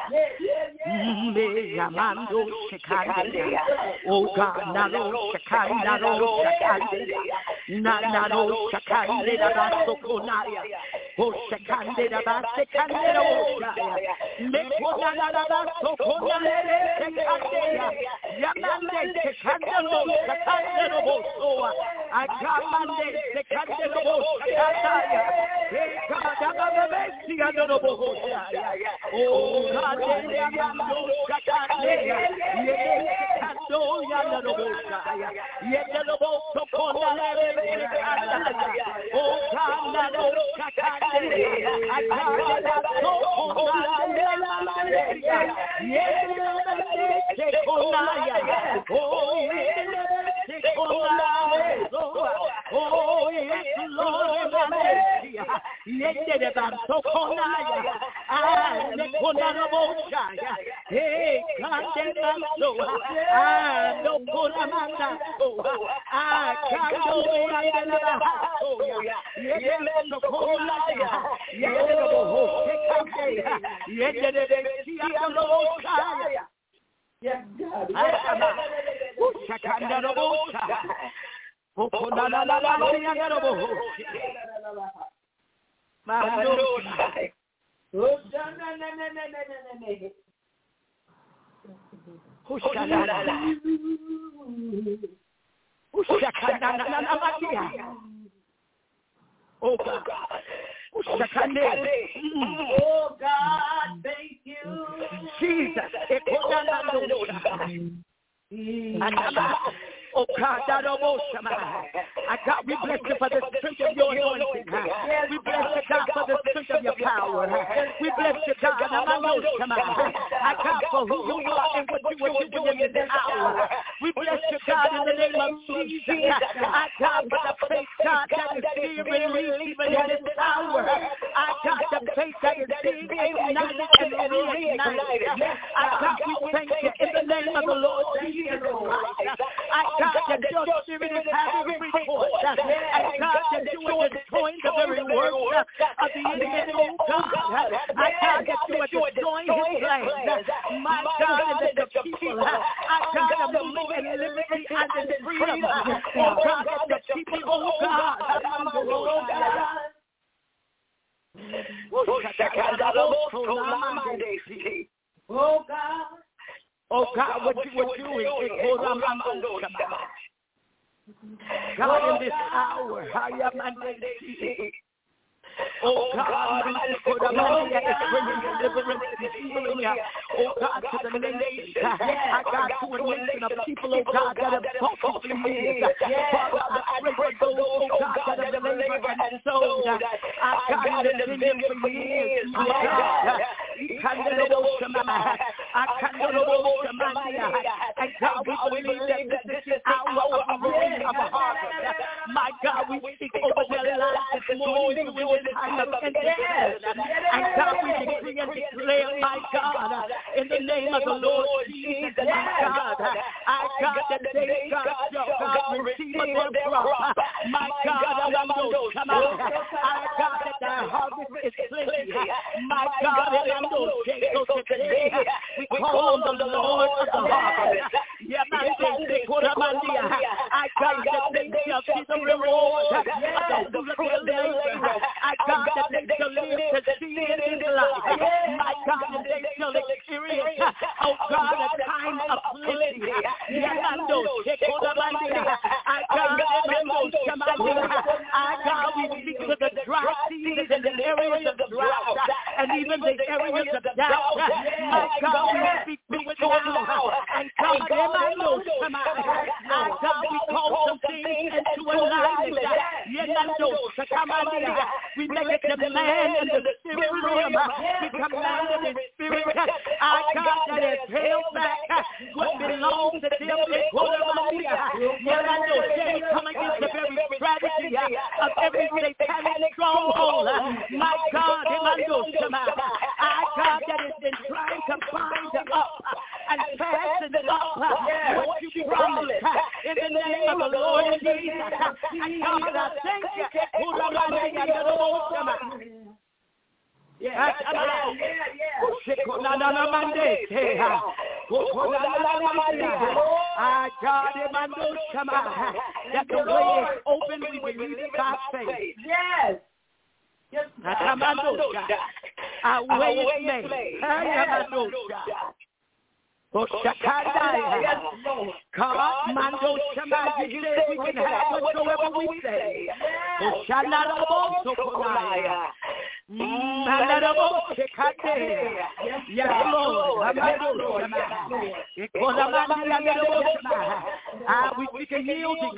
Meyamando Shakanda. Oh God, Naro Shakandaro Shakanda. Nanaro Shakanda Baso Konaya. Oh Shakanda Baso Kandero Shaya. Mekonana Baso Konaya Shakanda. Yamande Shakandero Shakandero Bosoa. Agamande Shakandero Shakandaya. Ekadababesi Andoro Bohoshaya. Oh God, Yamando Shakandaya. Yekando Yandoro Boshaya. Yekando Sokonaya. Oh God, Nano Shakandaya. Akadababesi Konaya. Oh, oh, yes, Lord, hey, God, yes, God. Oh God. Oh God, thank you. Jesus. Oh God, God, we bless you for the strength of your anointing. We bless you, God, for the strength of your power. We bless you, God, God, for who you are and what you are doing in this hour. We bless you, God, in the name of Jesus. God, for the faith, God, that is being released even in this hour. God, the faith that is being ignited and reignited. God, we thank you in the name of the Lord Jesus Christ. God, that your spirit is having recourse. And God, that you are destroying the very works of the enemy, oh God. God, that you are destroying his plans. My God, and that the people, God, are moving in liberty and in freedom. Oh God, that the people, oh God, oh God. Oh God, what you were doing, God, in this hour, oh God, is bringing deliverance and healing, oh God, to the nation. I got to a nation of people, oh God, that have fought for years. Father, I pray for those, oh God, that have labored and sold. I got it in them for years, my God. And God, we believe that this is the hour of reaping of a harvest. My God, we speak over their lives this morning during this time of intercession. And God, we decree and declare, my God, in the name of the Lord Jesus, my God, I God, that they, God, shall God receive their crop. My God, I God, that their harvest is plenty. My God, so today we call on the Lord of the harvest. I God, that they shall see the reward of the fruit of their labor. I God, that they shall live to see in this life. My God, that they shall experience, oh God, a time of plenty. I God, we speak to the dry seasons and the areas of drought and even the areas of doubt. My God, we speak to it now. And God, God, we call some things into alignment. We make a demand in the spirit realm. We command in the spirit, our God, that has held back what belongs to them. We come against the very strategy of every satanic stronghold. My God, our God, that has been trying to bind up and fasten up what you promised. In the name name of the Lord Jesus. God, I thank you. Yes. God, that the way is open, we believe by faith. Yes. Yes. Our way is made. God, Mando Shama, you say we can have whatsoever we say. Yes, Lord. We speak a yielding.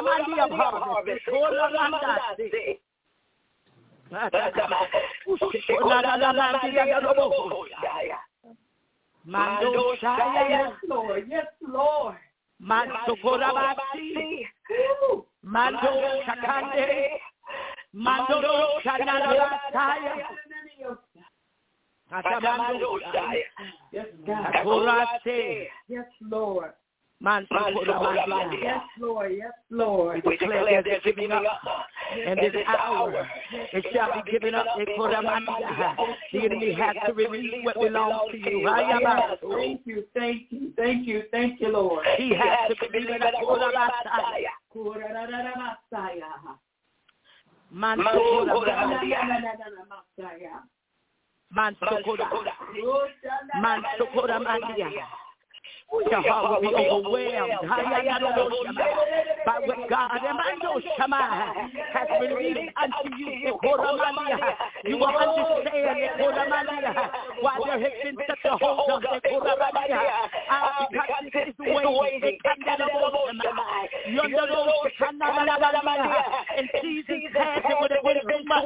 Mando Shaya, yes, Lord, yes, Lord. Mando Korabasi, Mando Shakande, Mando Shanarabasaya, Atamando Shaya, yes, God. Korase, Yes, Lord. Yes, Lord, yes, Lord. We declare there's giving up, and this hour it shall be given up. The enemy has to release what belongs to you. Thank you, Lord. He has to believe in Your heart will be overwhelmed by what God has released unto you. You will understand why there has been such a hold up. Because it is waiting. In seasons past, it would have been too much.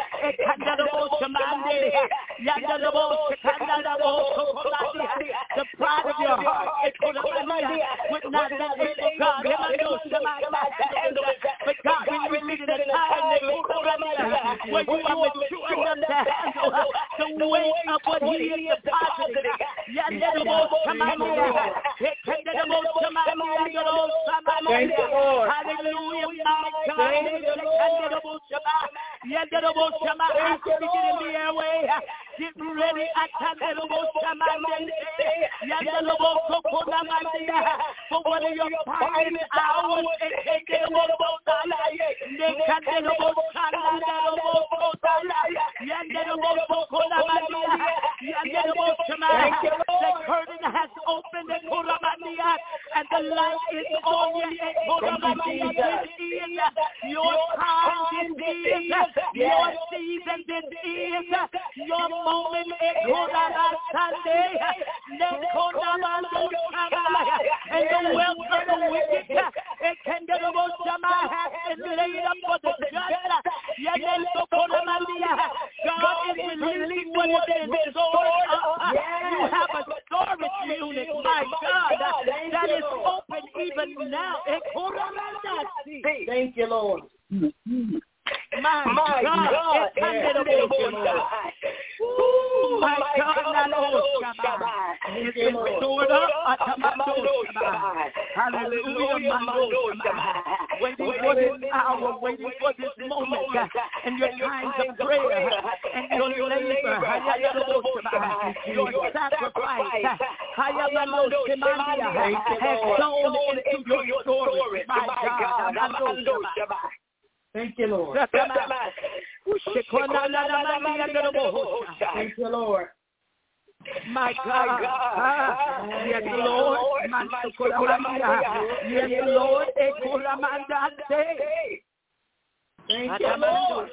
The pride of your heart would not let God handle it. But God, when you live in a time where you are mature enough to handle the weight of what He is depositing. Hallelujah, my God. Get in the airway. Get ready. For one of your finest hours, the curtain has opened, and the light is on you. This is your time. This is your season. This is your moment. Sunday. And the wealth of the wicked has been laid up for the just. God is releasing what has been stored up. You have a storage unit, my God, that is open even now. Thank you, Lord. My God. My God, it's been stored up. Hallelujah. Waiting for this hour, waiting for this moment, and your times of prayer, and your labor, your sacrifice, has sown into your storage. My God. Thank you, Lord. Thank you, Lord. My God. Yes, Lord. Yes, Lord. Thank you, Lord.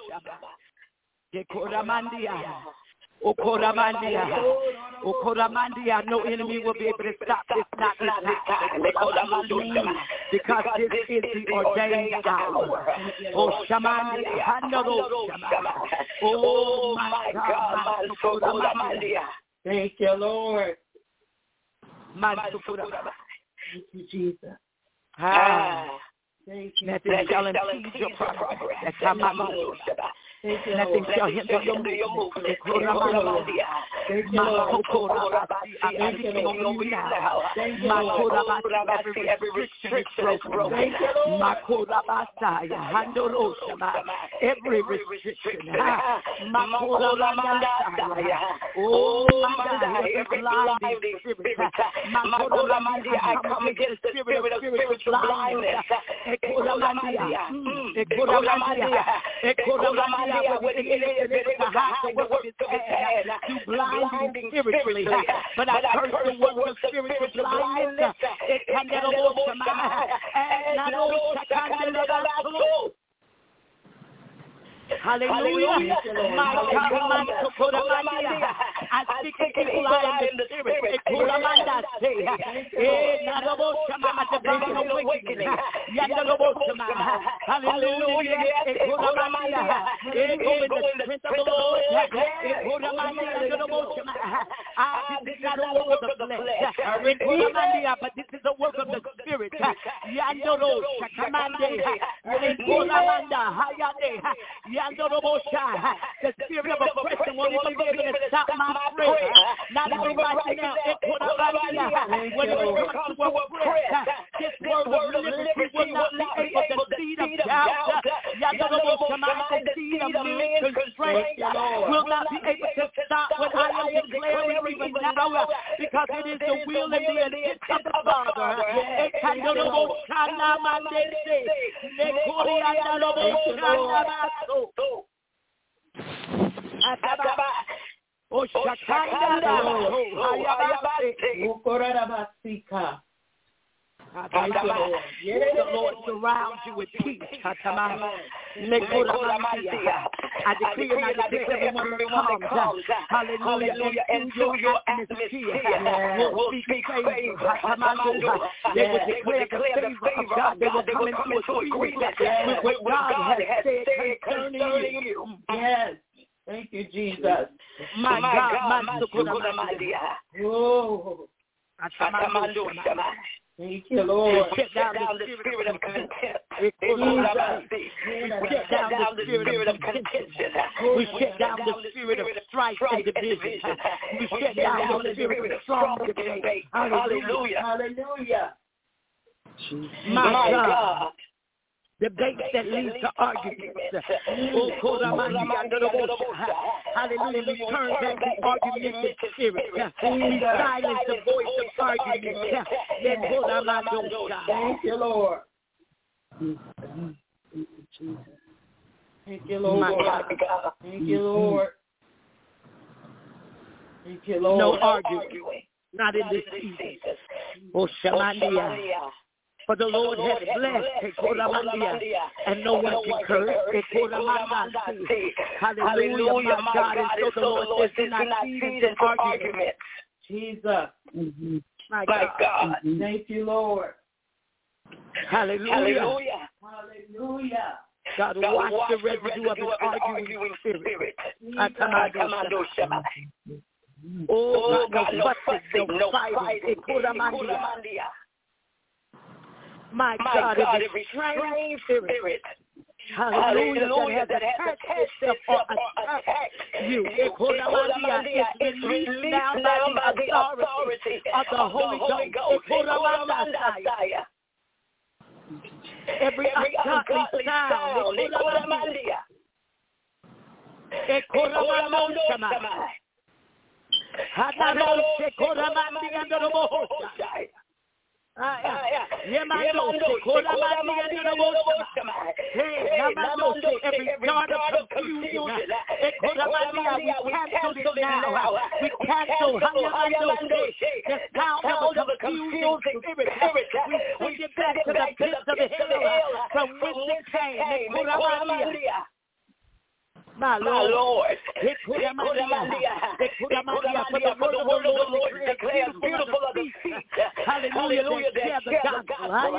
Okoramandia, no enemy will be able to stop this, not this time. Because this is the ordained hour. Oh, Shamandia, oh my God, thank you, Lord. Thank you, Jesus. Thank Nothing shall impede your progress. Nothing shall hinder your movement. Every restriction is broken. Every restriction. Oh my God, every blinding spirit. I come against the spirit of spiritual blindness. When the enemy is able to hide the work of his hand, to blinding spiritually. But I curse the work of spiritual blindness. Hallelujah. My God, I speak to people out in the spirit. Hallelujah. This is not a work of the flesh, but this is a work of the spirit. The spirit of oppression won't even be able to stop my prayer. Not even right now. When it comes to a prayer, this word of liberty will not be able to seed of doubt. The seed of men's constraint will not be able to stop what I am declaring even now, because it is the will and the intent of the Father. The Lord surrounds you with peace. I decree and I declare everyone comes, hallelujah, into your atmosphere will speak favor. They will declare the favor of God. They will come into agreement with what God has said concerning you. Yes. Thank you, Jesus. My God. Oh. Thank you, Lord. We shut down the spirit of contempt. We shut down the spirit of contention. We shut down the spirit of strife and division. We shut down the spirit of strong debate. Hallelujah. Hallelujah. My God. Debates that lead to arguments. Hallelujah. We turn back the argumentative spirit. We silence the voice of argument. Thank you, Lord. Thank you, Lord. Thank you, Lord. Thank you, Lord. No arguing. Not in this season. For the Lord has blessed, and no one can curse. Hallelujah, my God. And so the Lord is not seasoned argument. Jesus. My God. Thank you, Lord. Hallelujah. Hallelujah. God, wash the residue of his arguing spirit. Oh, God, no fussing, no fighting. My God, every strange spirit, hallelujah, that has attached itself or attacked you. It's released now by the authority of the Holy Ghost. Every ungodly sound, every dart of confusion, we cancel it now. We cancel the sound of a confused spirit. We send it back to the pits of hell from which it came. My Lord. For the word of the Lord declares beautiful are the feet. Hallelujah. That share the gospel. So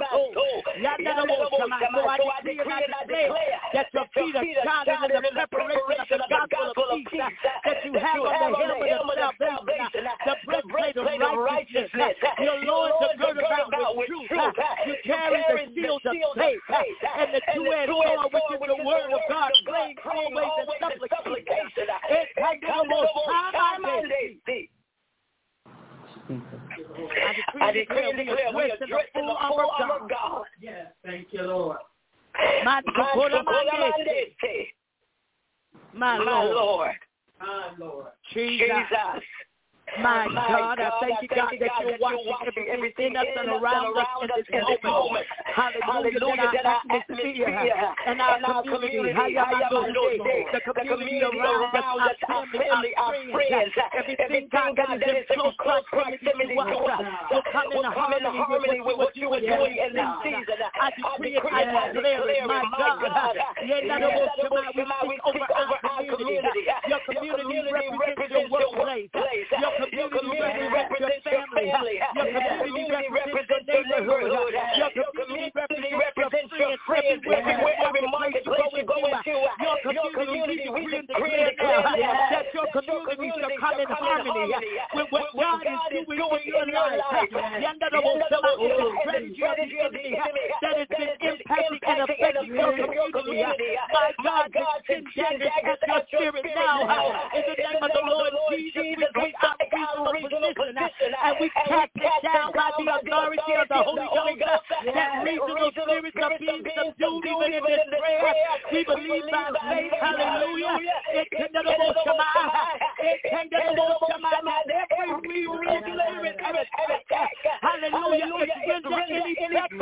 I decree and I declare that your feet are shod in the preparation of the gospel of peace. That you have on the helmet of salvation, the breastplate of righteousness, your Lord to gird about with truth, You carry the shield of faith and the two-edged sword, which is the word of God, praying always in supplication. I decree and declare we are dressed in the full armor of God. Yes, thank you, Lord. My Lord. Jesus. My God, I thank you, God, that you're watching everything in us and around us in this moment. Hallelujah, that our atmosphere and our community, the community around us, our family, our friends, everything, God, that is in close proximity to us will come in harmony with what you are doing in this season. I decree it, I declare it, my God. We speak over our community. Your community represents your workplace. Your community represents your family. Your community represents your neighborhood. Your community represents your friends. Every marketplace you go into, your community, we decree and declare that your community shall come in harmony with what God is doing in your life. The strategy of the enemy that has been impacting and affecting your community. My God, send daggers at your spirit now. In the name of the Lord Jesus, we take our regional position and we cast it down by the authority of the Holy Ghost. That regional spirits are being subdued even in this prayer. We believe by faith. Hallelujah. Every regional spirit, hallelujah, is really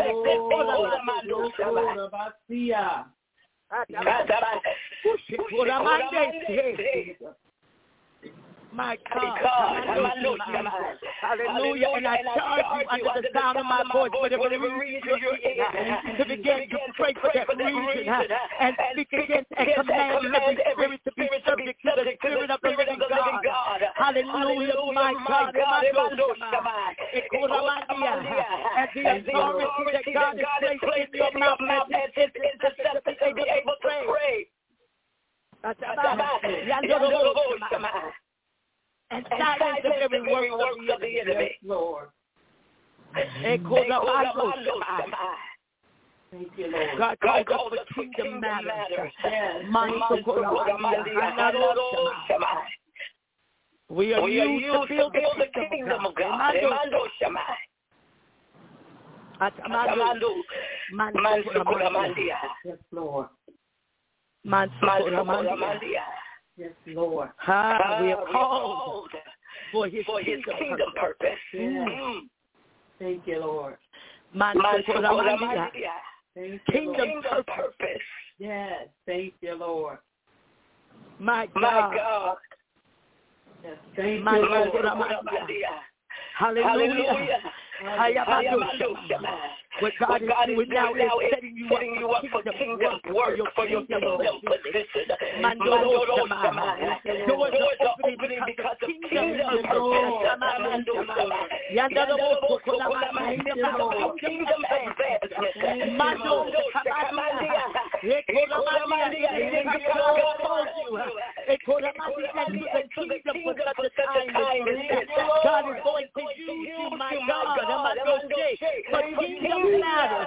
my God, hallelujah, and I charge you under the sound of my voice, whatever region you're in, to begin to pray for that region and speak against and command every spirit to be subject to the Spirit of the living God. Hallelujah, my God, and the authority that God has placed in your mouth as intercessor to be able to pray. And silence the very works of the enemy. Yes, Lord. Thank you, Lord. God calls us for kingdom matters. Yes. We are used to build the kingdom of God. Yes, Lord. Yes, Lord. We are called for his kingdom purpose. Yes. Thank you, Lord. Kingdom purpose. Yes, thank you, Lord. My God. Yes, thank you, Lord. Hallelujah. What God is doing now is setting you up for kingdom work, for your kingdom position. Doors are opening because of kingdom purpose. Kingdom God is going to use you, my God, for kingdom matters.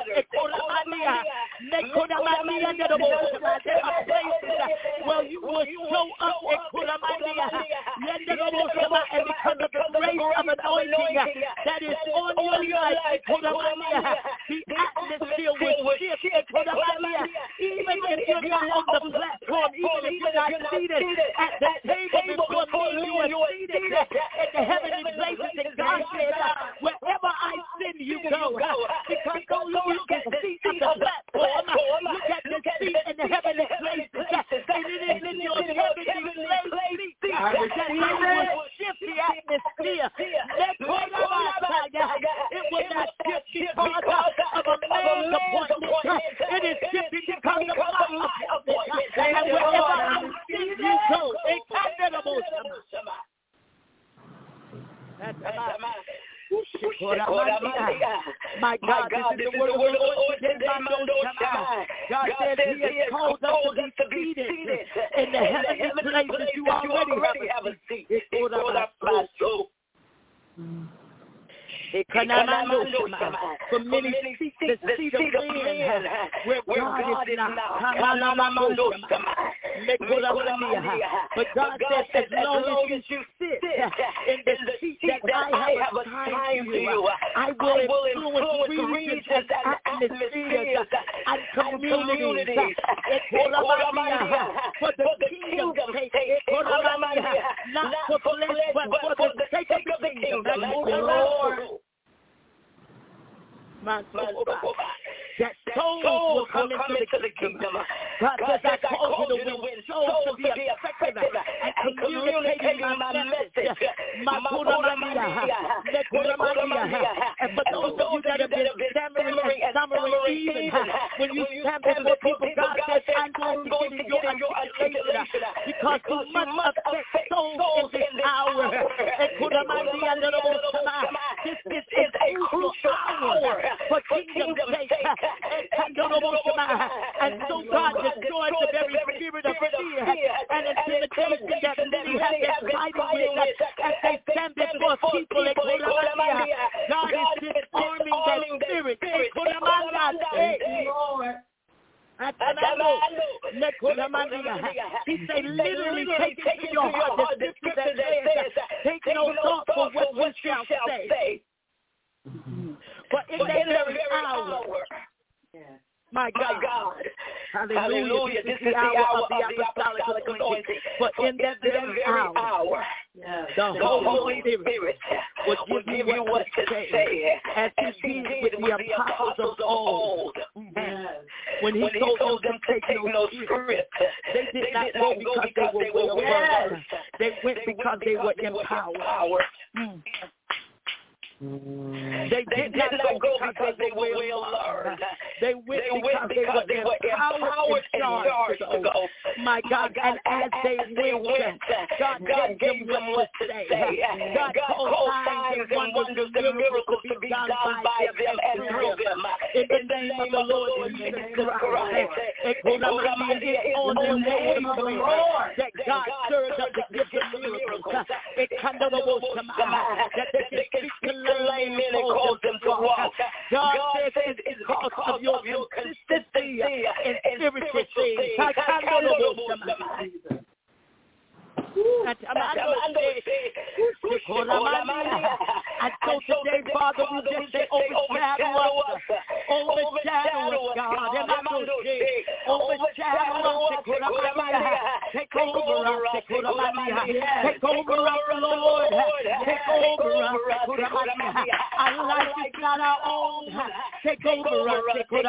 Well, you will show up and because of the grace of anointing that is on your life, the atmosphere will shift. Even if you're not on the platform, even if you're not seated at the table before me, you are seated in the heavenly places. And God said, wherever I send you, go. Because don't look at the seat of the platform. Look at the seat in the heavenly places. And it is in your heavenly place that you will shift the atmosphere. It will not shift because of a man's appointment. It is shifting because of my appointment. And wherever I send you, go. My God, this is the word of the Lord. God said he has called us to be seated in the heavenly places. You already have a seat. For many seek the seat of men where God is not. But God says, as long as you sit in the seat that I have assigned to you, I will influence regions and atmospheres and communities for the kingdom's sake, not for flesh, but for the sake of the kingdom. That souls will come into the kingdom. God says, I called you to win souls to be effective and communicating my message. And for those of you that have been stammering and stammering, even when you stand before people, God says, I'm going to give you your articulation because you must affect souls in this hour. This is a crucial hour for kingdom's sake. And so God destroys the very spirit of fear and intimidation that many have been fighting with as they stand before people. God is disarming that spirit. He said, literally take it to your heart. The scripture that says, take no thought for what you shall say. For in that very hour, my God, hallelujah, this is the hour of the apostolic anointing. But in that very hour, the Holy Spirit will give you what to say, as he did with the apostles of old. When he told them to take no script, they did not go because they were well-versed. They went because they were empowered. They did not go because they were well learned. They went because they were empowered and charged to go. My God, and as they went, God gave them what to say. God called signs and wonders and miracles to be done by them and through them. In the name of the Lord Jesus Christ. It on the name of the Lord that God stirs up the gift of miracles. That they can speak to lame men and cause them to walk. God says it's because of your consistency and spiritual things. And so today, Father, we just say, overshadow us, God. Overshadow us, take over us, take over us, Lord. Take over us, our life is not our own. Take over us,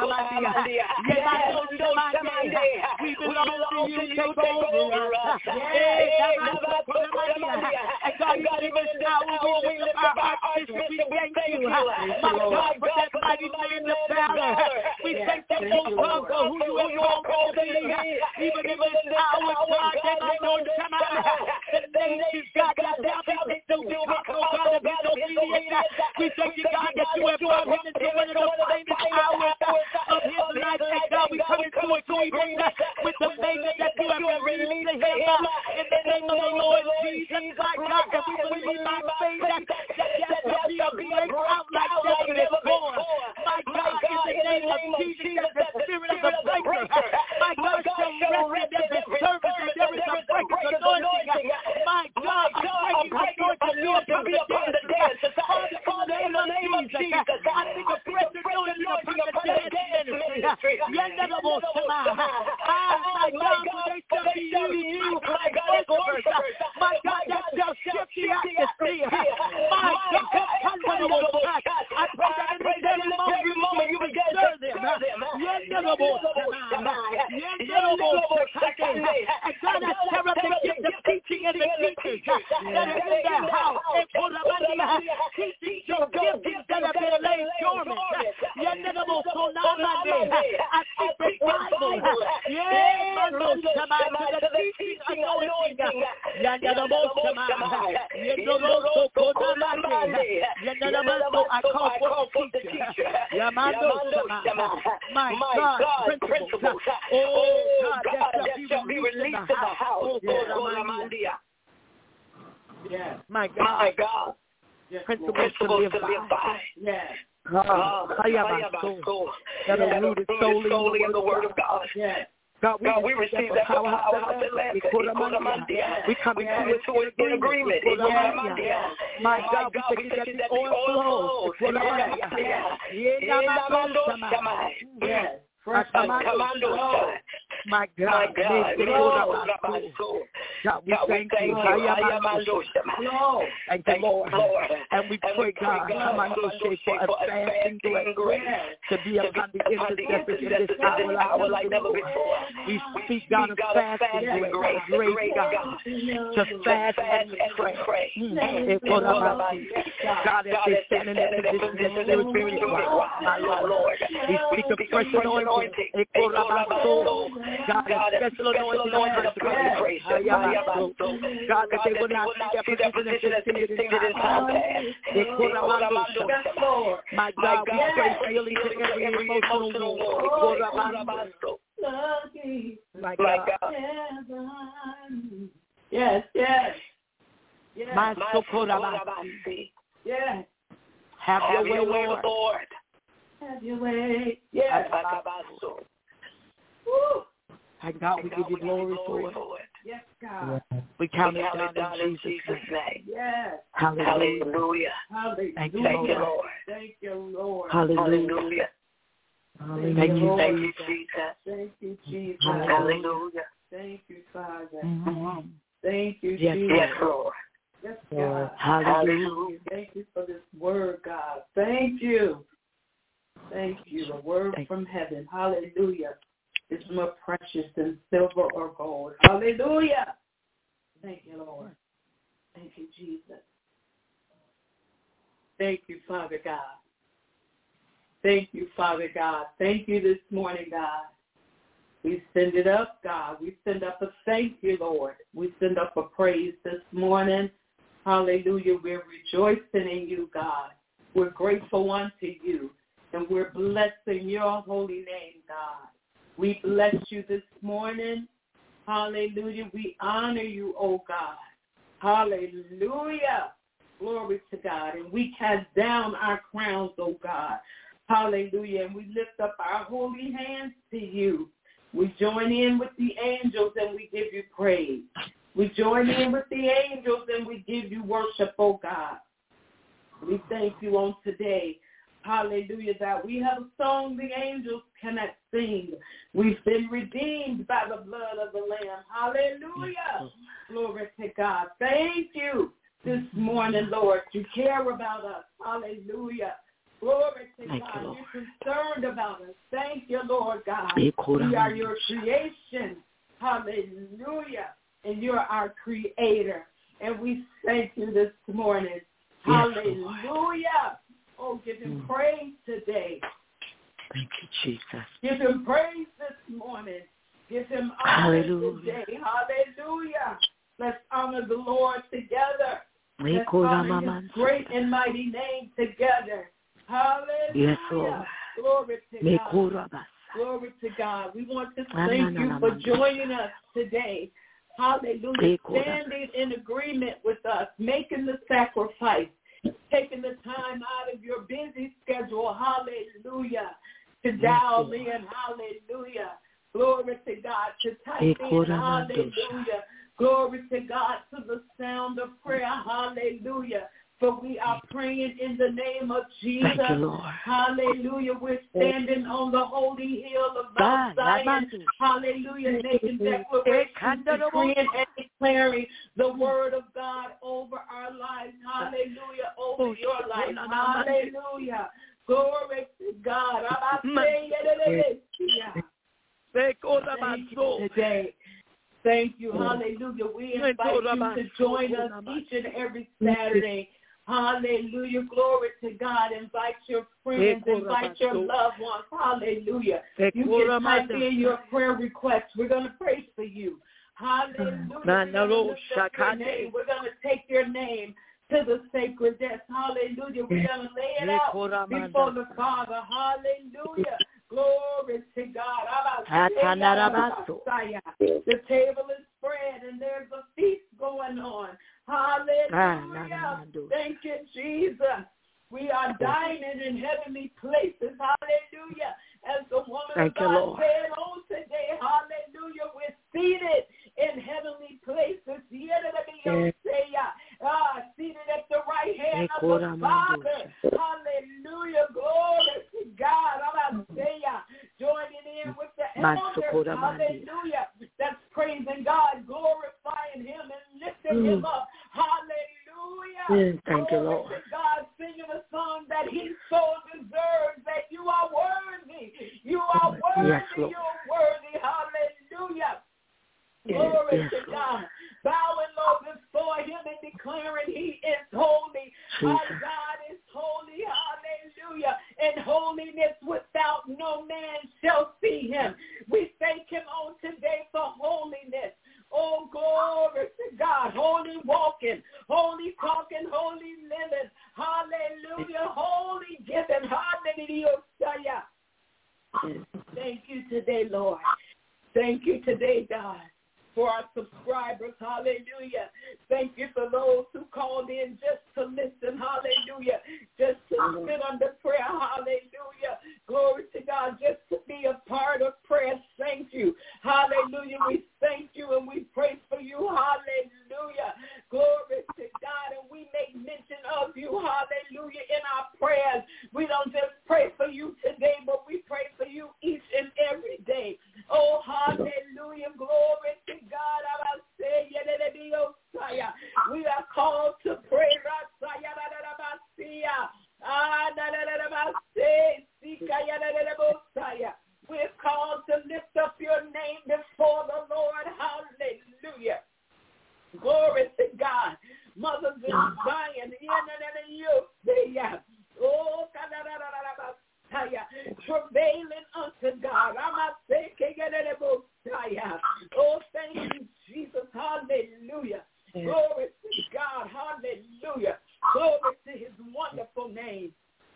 we belong to you. Take over us. And God, even now we lift up our hearts, we thank you, my God, for that mighty man of valor. We thank you, oh God, for who you are called to be. Even in this hour, God, that I know the nations, God, that thou be so God, oh God, to be obedient. We thank you, God, that you have brought him into one of the finest hours of his life. And God, we come into agreement with the message that you have released to him in the name of the Lord Jesus, my God, that we believe by faith that shall be a break out like never before. My God, in the name of Jesus, that the spirit of the breaker, my God, shall rest in every service, and there is a breaking anointing. My God, a breaking anointing to be upon the dance. Father, in the name of Jesus, I think a breaking anointing upon the dance ministry. My God, they shall be used, my God, my God, that shall shift the atmosphere. My God, I pray that in every moment you begin to stir them. And God has stirred up the gift of teaching and the teachers that are in their house. Teaching your giftings that have been laid dormant. I speak revival. The teaching anointing. I call for the teacher. My God, principles. Oh God, that shall be released in the house. My God. principles to live by. Yes. That are rooted solely in the Word of God. Yes. God, we receive that power of the Lamb. We come into it in agreement. My God, we thank you that the oil flows. Yes. My God, God, we thank you. Thank you, Lord. And we pray, God, for a fasting grace to be upon the intercessors in this hour like never before. We speak, God, of fasting grace, God, to fast and to pray. God, as they stand in that position, that spiritual, my Lord, we speak of fresh anointing. God, a special anointing on grace. God, that they will not see their position as extended in time past. My God, we pray healing to every emotional wound. My God. Yes. My yes. Have your way, Lord. Have your way. Yes. My God, we give you glory for it. Yes, God. We count it down in Jesus' name. Yes. Hallelujah. Thank you, Lord. Thank you, Lord. Hallelujah. Thank you, Jesus. Thank you, Jesus. Hallelujah. Thank you, Father. Thank you, Jesus. Yes, Lord. Yes, God. Hallelujah. Thank you for this word, God. Thank you. Thank you. The word from heaven. Hallelujah. It's more precious than silver or gold. Hallelujah. Thank you, Lord. Thank you, Jesus. Thank you, Father God. Thank you, Father God. Thank you this morning, God. We send it up, God. We send up a thank you, Lord. We send up a praise this morning. Hallelujah. We're rejoicing in you, God. We're grateful unto you. And we're blessing your holy name, God. We bless you this morning. Hallelujah. We honor you, oh God. Hallelujah. Glory to God. And we cast down our crowns, oh God. Hallelujah. And we lift up our holy hands to you. We join in with the angels and we give you praise. We join in with the angels and we give you worship, oh God. We thank you on today. Hallelujah, that we have a song the angels cannot sing. We've been redeemed by the blood of the Lamb. Hallelujah. Glory to God. Thank you this morning, Lord. You care about us. Hallelujah. Glory to God. You're concerned about us. Thank you, Lord God. We are your creation. Hallelujah. And you're our creator. And we thank you this morning. Hallelujah. Oh, give him praise today. Thank you, Jesus. Give him praise this morning. Give him honor today. Hallelujah. Let's honor the Lord together. Let's honor his great and mighty name together. Hallelujah. Yes, Lord. Glory to God. Glory to God. We want to thank you for joining us today. Hallelujah. Standing in agreement with us, making the sacrifice, taking the time out of your busy schedule. Hallelujah. To dial in. Hallelujah. Glory to God. To type in. Hallelujah. Glory to God, to the sound of prayer. Hallelujah. For we are praying in the name of Jesus. Thank you, Lord. Hallelujah. We're standing on the holy hill of Mount Zion. Hallelujah. Making declarations, decreeing and declaring the word of God over our lives. Hallelujah. Over your life. Hallelujah. Glory to God. Thank you today. Thank you. Hallelujah. We invite you to join us each and every Saturday. Hallelujah. Glory to God. Invite your friends. Invite your loved ones. Hallelujah. You can type in your prayer requests. We're going to pray for you. Hallelujah. We're going to take your name to the sacred desk. Hallelujah. We're going to lay it out before the Father. Hallelujah. Glory to God. The table is spread and there's a feast going on. Hallelujah. Thank you, Jesus. We are dining in heavenly places. Hallelujah. As the woman of God said on today, hallelujah, we're seated in heavenly places. Seated at the right hand of the Father. Hallelujah. Glory to God. Joining in with the elders. Hallelujah. That's praising God, glorifying him and lifting him up. Hallelujah. Thank you, Lord. God singing a song that he so deserves, that you are worthy. You are worthy. Yes, you're worthy. Hallelujah. Glory to God. Bowing low before him and declaring he is holy. Our God is holy. Hallelujah. And holiness without no man shall see him. We thank him on today for holiness. Oh, glory to God. Holy walking, holy talking, holy living. Hallelujah. Holy giving. Hallelujah. Thank you today, Lord. Thank you today, God, for our subscribers. Hallelujah. Thank you for those who called in just to listen. Hallelujah. Just to sit under prayer. Hallelujah. Glory to God. Just to be a part of prayer. Thank you. Hallelujah. We thank you and we pray for you. Hallelujah. Glory to God. And we make mention of you. Hallelujah. In our prayers. We don't just pray for you today, but we pray for you each and every day. Oh, hallelujah. Glory to God. We are called to pray. We're called to lift up your name before the Lord. Hallelujah. Glory to God. Mothers in Zion. Oh, travailing unto God. Oh, thank you, Jesus. Hallelujah. Glory to God. Hallelujah. Glory to his wonderful name.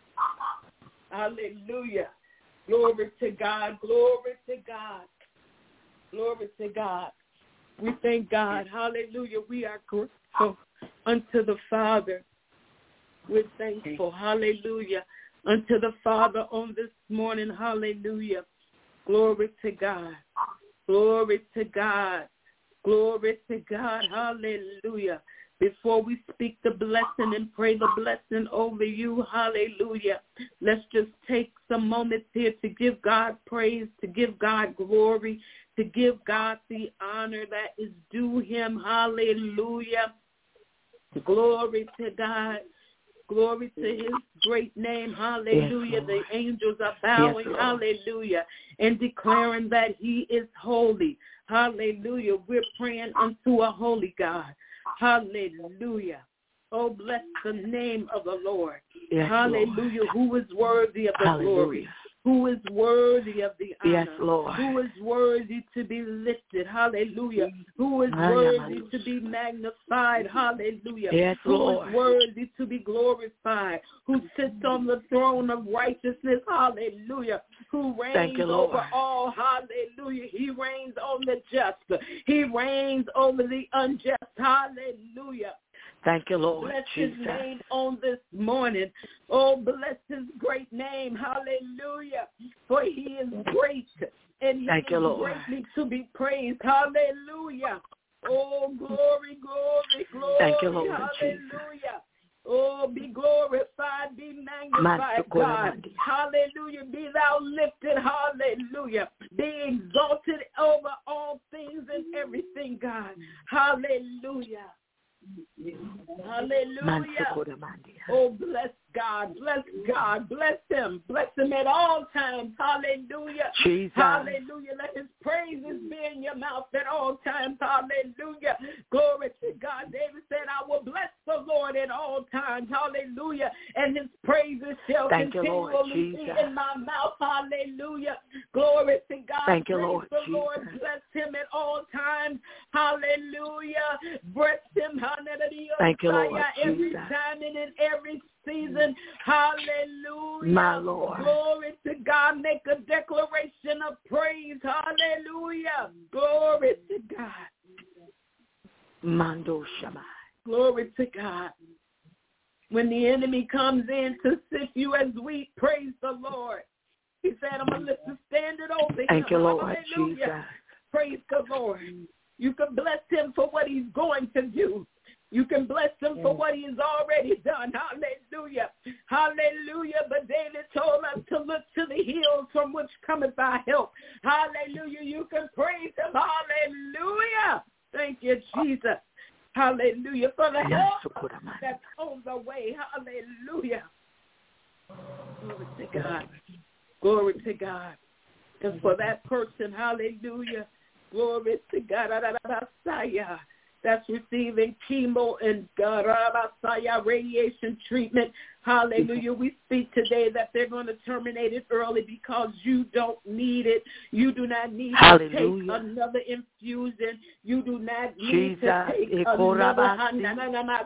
Hallelujah. Glory to God. Glory to God. Glory to God. We thank God. Hallelujah. We are grateful unto the Father. We're thankful. Hallelujah. Unto the Father on this morning. Hallelujah. Glory to God. Glory to God. Glory to God. Hallelujah. Before we speak the blessing and pray the blessing over you, hallelujah, let's just take some moments here to give God praise, to give God glory, to give God the honor that is due him. Hallelujah. Glory to God. Glory to his great name. Hallelujah. Yes, the angels are bowing. Yes, hallelujah. And declaring that he is holy. Hallelujah. We're praying unto a holy God. Hallelujah. Oh, bless the name of the Lord. Yes, hallelujah. Lord. Who is worthy of the glory? Who is worthy of the honor? Yes, Lord. Who is worthy to be lifted? Hallelujah. Who is worthy to be magnified? Hallelujah. Yes, Lord. Who is worthy to be glorified? Who sits on the throne of righteousness? Hallelujah. Who reigns over all? Hallelujah. He reigns on the just. He reigns over the unjust. Hallelujah. Thank you, Lord. Bless Jesus. His name on this morning. Oh, bless his great name. Hallelujah. For he is great and he is greatly to be praised. Hallelujah. Oh, glory, glory, glory. Thank you, Lord. Hallelujah. Jesus. Oh, be glorified, be magnified, God. Hallelujah. Be thou lifted. Hallelujah. Be exalted over all things and everything, God. Hallelujah. Hallelujah. Oh, bless God, bless God, bless him at all times. Hallelujah. Jesus. Hallelujah. Let his praises be in your mouth at all times. Hallelujah. Glory to God. David said, I will bless the Lord at all times. Hallelujah. And his praises shall continually be in my mouth. Hallelujah. Glory to God. Thank you, Lord. The Jesus. Lord bless him at all times. Hallelujah. Bless him. Hallelujah. Thank you, Lord. Every time and in every season. Hallelujah. My Lord. Glory to God. Make a declaration of praise. Hallelujah. Glory to God. Mando Shama. Glory to God. When the enemy comes in to sift you as wheat, praise the Lord. He said, I'm going to lift the standard over him. Thank you, Lord. Hallelujah. Jesus. Praise the Lord. You can bless him for what he's going to do. You can bless him for what he has already done. Hallelujah. Hallelujah. But David told us to look to the hills from which cometh our help. Hallelujah. You can praise him. Hallelujah. Thank you, Jesus. Hallelujah. For the help that's on the way. Hallelujah. Glory to God. Glory to God. And for that person, hallelujah. Glory to God. That's receiving chemo and radiation treatment. Hallelujah. We speak today that they're going to terminate it early because you don't need it. You do not need to take another infusion. You do not need to take another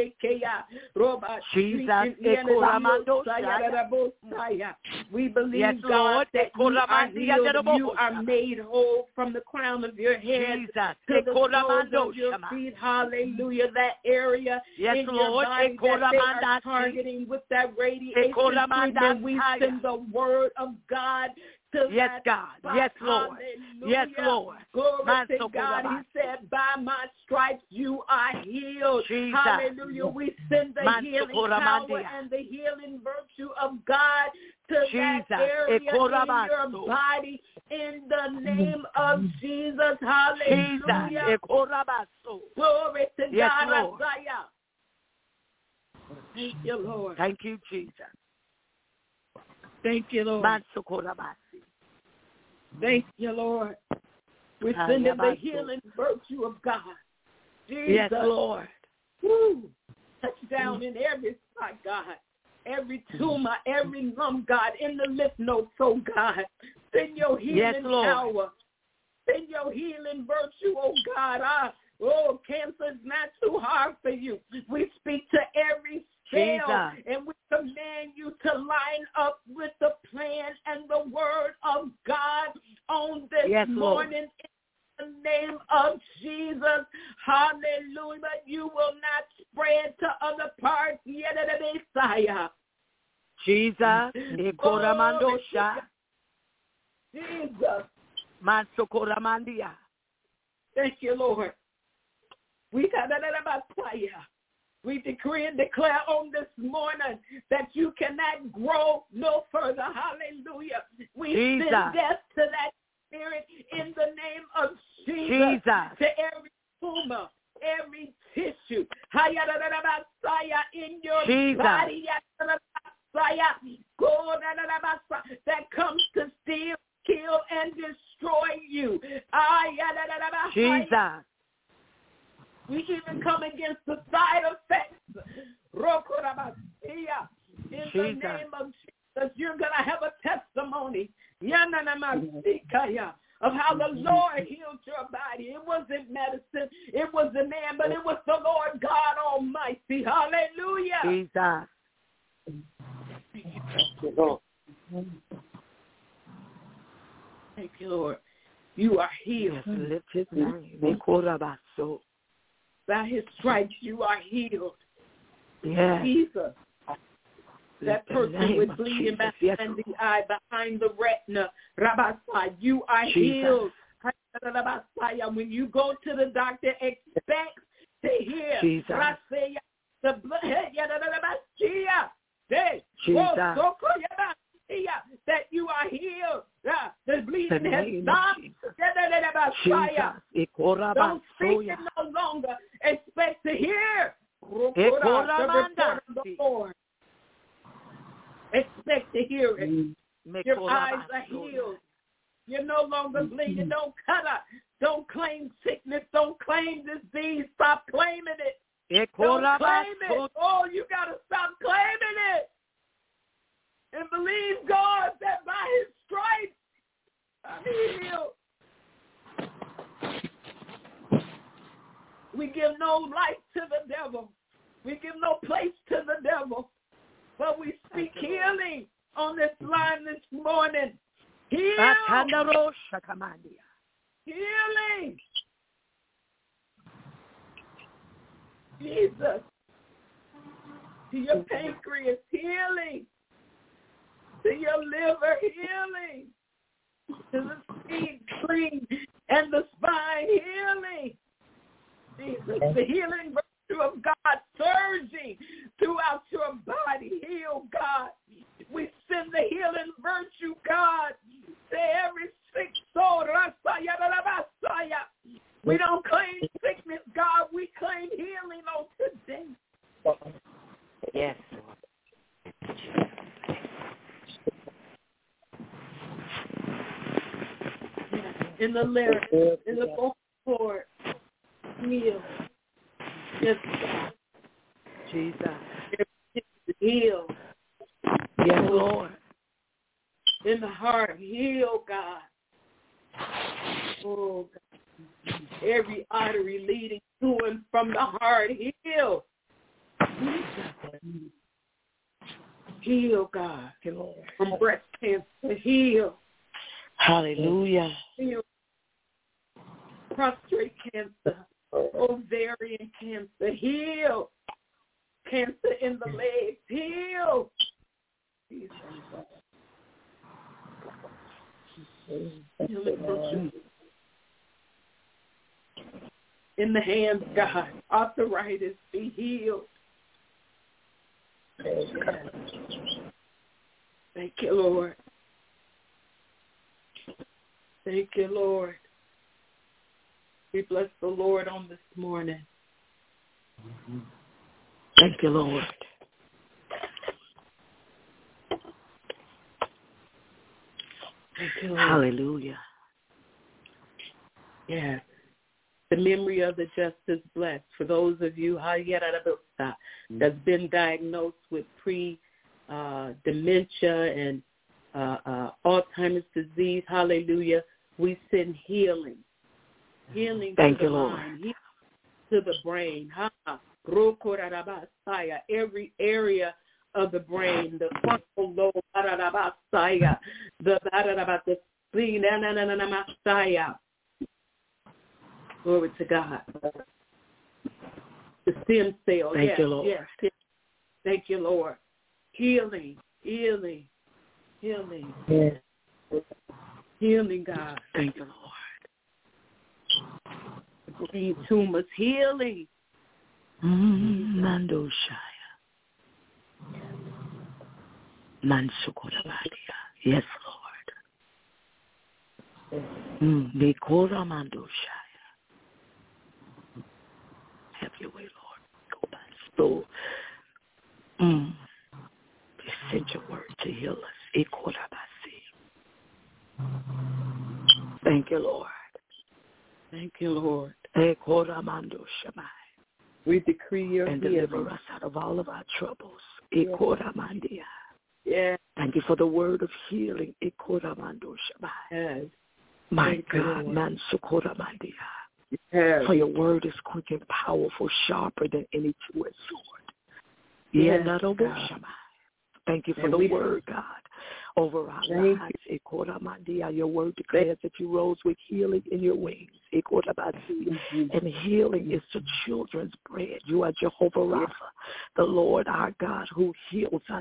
we believe, God, that you are healed. You are made whole from the crown of your head to the soles of your feet. Hallelujah. That area in your body that they are targeting with that radiation treatment, we send the word of God to that God. Yes, Lord. Hallelujah. Yes, Lord. Glory to God. He said, by my stripes you are healed. Jesus. Hallelujah. We send the healing power and the healing virtue of God to that area in your body in the name of Jesus. Hallelujah. Glory to God. Lord. Thank you, Lord. Thank you, Jesus. Thank you, Lord. Thank you, Lord. We're sending the healing virtue of God. Jesus. Yes, Lord. Woo. Touch down in every spot, God. Every tumor, every lump, God, in the lymph nodes, oh God. Send your healing power. Send your healing virtue, oh God. Cancer is not too hard for you. We speak to every cell and we command you to line up with the plan and the word of God on this morning in the name of Jesus. Hallelujah. You will not spread to other parts yet of the Messiah. Jesus. Jesus. Mansokoramandia. Thank you, Lord. We got that about fire. We decree and declare on this morning that you cannot grow no further. Hallelujah. We send death to that spirit in the name of Jesus. To every tumor, every tissue. In your body. That comes to steal, kill, and destroy you. Jesus. We even come against the side effects. In the name of Jesus, you're going to have a testimony of how the Lord healed your body. It wasn't medicine. It wasn't man, but it was the Lord God Almighty. Hallelujah. Jesus. Thank you, Lord. You are healed. Yes, lift his name. By his stripes, you are healed. Yes. Jesus. That person with bleeding behind the eye, behind the retina, Rabasai, you are healed. When you go to the doctor, expect to hear the blood, that you are healed. The bleeding has stopped. Don't speak it no longer. Expect to hear the report of the Lord. Expect to hear it. Your eyes are healed. You're no longer bleeding. Don't cut up. Don't claim sickness. Don't claim disease. Stop claiming it. Don't claim it. Oh, you got to stop claiming it. And believe God that by his stripes I'm healed. We give no life to the devil. We give no place to the devil. But we speak healing on this line this morning. Healing. Jesus. To your pancreas, healing. To your liver, healing. To the spleen and the spine, healing. Jesus, the healing virtue of God surging throughout your body. Heal, God. We send the healing virtue, God, to every sick soul. We don't claim sickness, God. We claim healing on today. Yes. In the lyrics, in the vocal cord, heal. Yes, God. Jesus. Heal. Yes, Lord. In the heart, heal, God. Oh, God. Every artery leading to and from the heart, heal. Heal, God. From breast cancer, heal. Hallelujah. Heal. Prostate cancer, ovarian cancer, heal. Cancer in the legs, heal. In the hands, God, arthritis, be healed. Thank you, Lord. Thank you, Lord. We bless the Lord on this morning. Thank you, Lord. Thank you, Lord. Hallelujah. Yes. The memory of the just is blessed. For those of you that's been diagnosed with dementia and Alzheimer's disease, hallelujah, we send healing. Healing Thank to you, the Lord. mind, healing to the brain. Every area of the brain, the frontal lobe, the spleen, glory to God. The stem cell. Thank you, Lord. Yes. Thank you, Lord. Healing, healing, healing. Yes. Healing, God. Thank you, Lord. Brain tumors, healing. Mandoshaya. Mansukorabadia. Yes, Lord. Nikora Mandoshaya. Have your way, Lord. Go by slow. You sent your word to heal us. Ikorabasi. Thank you, Lord. Thank you, Lord. Ekoramandoshamai. We decree your and healing. deliver us out of all of our troubles. Ikoramandia. Yes. Thank you for the word of healing. Ikoramandoshamai. Yes. My Thank God, you, Mansukoramandia. Yes. For your word is quick and powerful, sharper than any two-edged sword. Yes, thank you for the word, God, over our lives. Your word declares that you rose with healing in your wings. And healing is the children's bread. You are Jehovah Rapha, the Lord our God who heals us.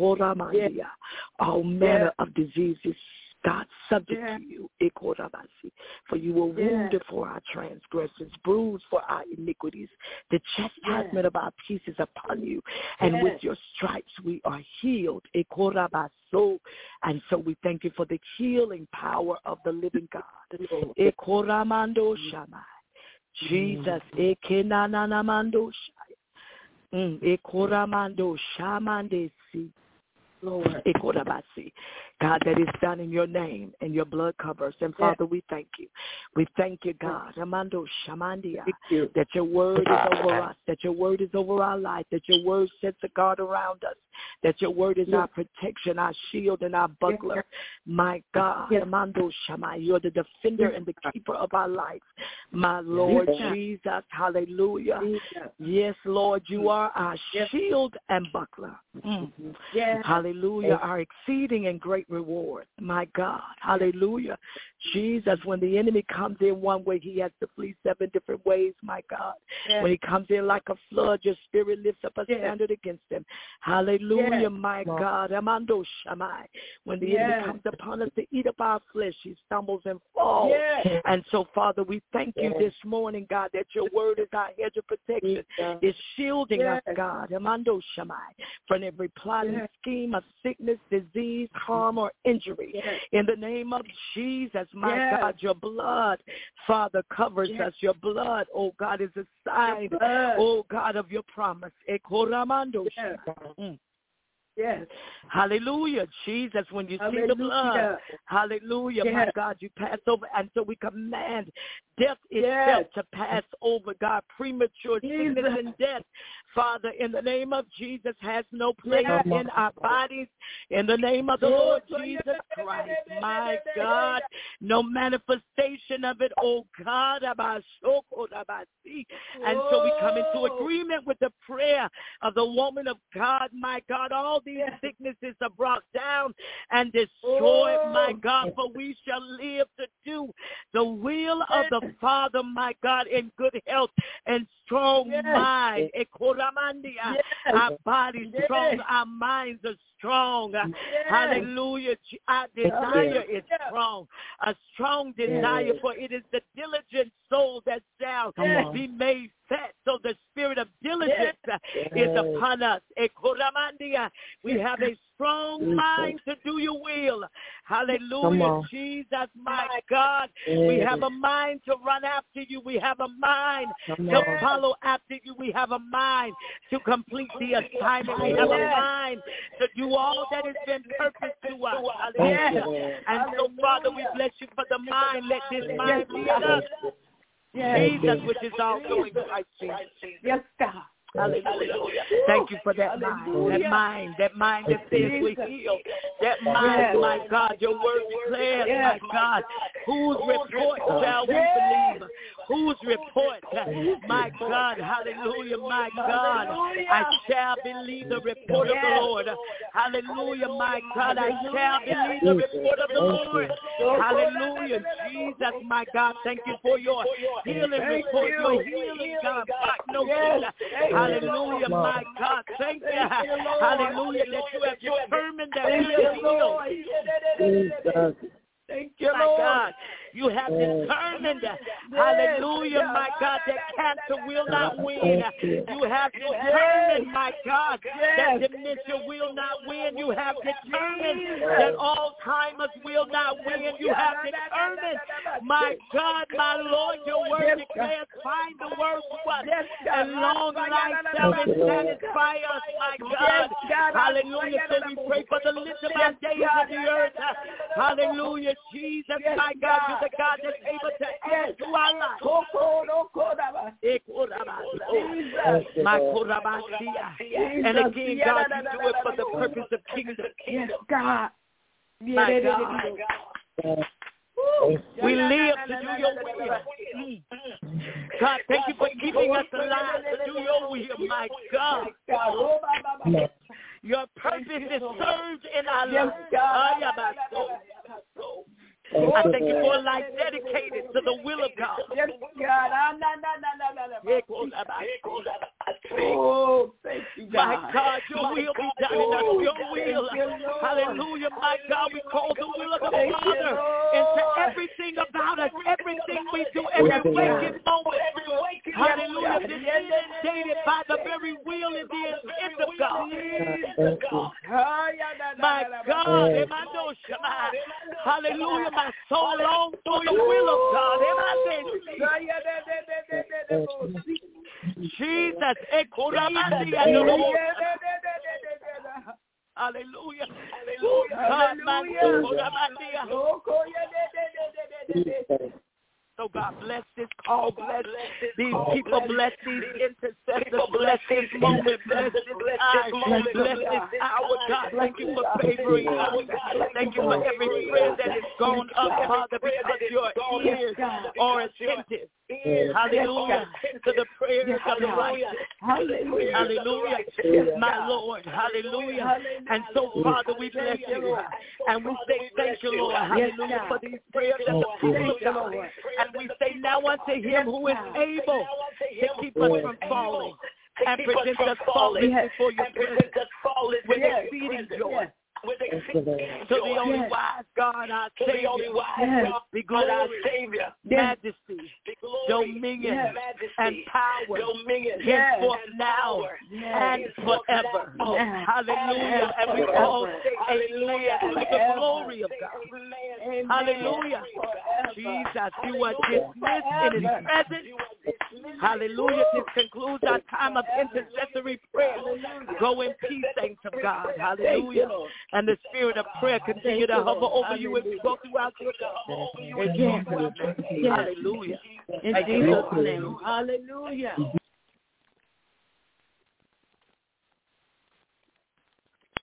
All manner of diseases, God, subject to you. For you were wounded for our transgressions, bruised for our iniquities. The chastisement of our peace is upon you. And with your stripes we are healed. And so we thank you for the healing power of the living God. Jesus. Lord. God, that is done in your name and your blood covers. And Father, we thank you. We thank you, God, that your word is over us, that your word is over our life, that your word sets a guard around us, that your word is our protection, our shield, and our buckler. My God, you're the defender and the keeper of our life. My Lord Jesus, hallelujah. Yes, Lord, you are our shield and buckler. Hallelujah, our exceeding and great reward. My God, hallelujah. Jesus, when the enemy comes in one way, he has to flee 7 different ways, my God. Yes. When he comes in like a flood, your spirit lifts up a standard against him. Hallelujah, my God. Amando Shammai. When the enemy comes upon us to eat up our flesh, he stumbles and falls. And so, Father, we thank you this morning, God, that your word is our hedge of protection. It's shielding us, God, Amando Shammai, from every plot and scheme of sickness, disease, harm, or injury. In the name of Jesus, my God, your blood, Father, covers us. Your blood, oh God, is a sign, oh God, of your promise. Yes. Hallelujah, Jesus, when you see the blood, hallelujah, my God, you pass over. And so we command death itself to pass over, God. Premature sickness and death, Father, in the name of Jesus, has no place in our bodies. In the name of the Lord Jesus Christ, my God, no manifestation of it, oh God. And so we come into agreement with the prayer of the woman of God, my God. All these sicknesses are brought down and destroyed, my God, for we shall live to do the will of the Father, my God, in good health and strong mind. Our bodies strong, our minds are strong. Hallelujah. Our desire is strong. A strong desire, for it is the diligent soul that shall be made fat. So the spirit of diligence is upon us. We have a strong mind to do your will. Hallelujah, Jesus, my God. We have a mind to run after you. We have a mind to follow after you. We have a mind to complete the assignment. We have a mind to do all that has been purposed to us. Hallelujah. And so, Father, we bless you for the mind. Let this mind be in us. Jesus, which is also in Christ Jesus. Yes, God. Hallelujah. Thank you for that mind. That mind that says we heal. That mind, my God, your word declares, my God, whose report shall we believe? Whose report, my God, hallelujah, my God, I shall believe the report of the Lord. Hallelujah, my God, I shall believe the report of the Lord. Hallelujah, Jesus, my God, thank you for your healing report, your healing, God. Hallelujah, my God, thank you. Hallelujah, that you have determined that we are healed. Thank you, my God. You have determined, hallelujah, my God, that cancer will not win. You have determined, my God, that dementia will not win. You have determined that Alzheimer's will not win. You have determined, my God, my Lord, your word declares, find the word what? And long life shall satisfy us, my God. Hallelujah. So we pray for the list of our days of the earth. Hallelujah, Jesus, my God, you're the God that's able to add to our lives. And again, God, you do it for the purpose of kingdom. Yes, God. My God. We live to do your will. God, thank you for keeping us alive to do your will, my God. Your purpose is served in our lives. I thank you for a life dedicated to the will of God. Yes, God. Oh, thank you, God. My God, your will be done in us. Your will. Hallelujah, my God. We call the will of the Father into everything about us, everything we do, every waking moment. Hallelujah. This is dated by the very will and the intent of God. My God. Hallelujah. My soul longs for the will of God. Jesus. Hallelujah. Hallelujah. So God bless this call, bless these people, bless these intercessors, bless this moment, bless this time, bless this hour, God. Thank you for favoring us. Thank you for every prayer that has gone up, Father, because your ears are attentive. Hallelujah. To the prayers of the righteous. Hallelujah. Hallelujah. My Lord. Hallelujah. And so, Father, we bless you. And we say thank you, Lord. Hallelujah. For these prayers of the people of God. And we say now unto him who is able to keep us from falling and present us faultless before your presence with exceeding joy. To the only wise God, our Savior, be glory, majesty, dominion, and power, henceforth now and forever. Hallelujah. And we all say amen to the glory of God. Hallelujah. Jesus, you are dismissed in his presence. Hallelujah. This concludes our time of intercessory prayer. Go in peace, saints of God. Hallelujah. And the spirit of prayer continue to hover over you as you go throughout your day. Hallelujah. In Jesus' name. Hallelujah.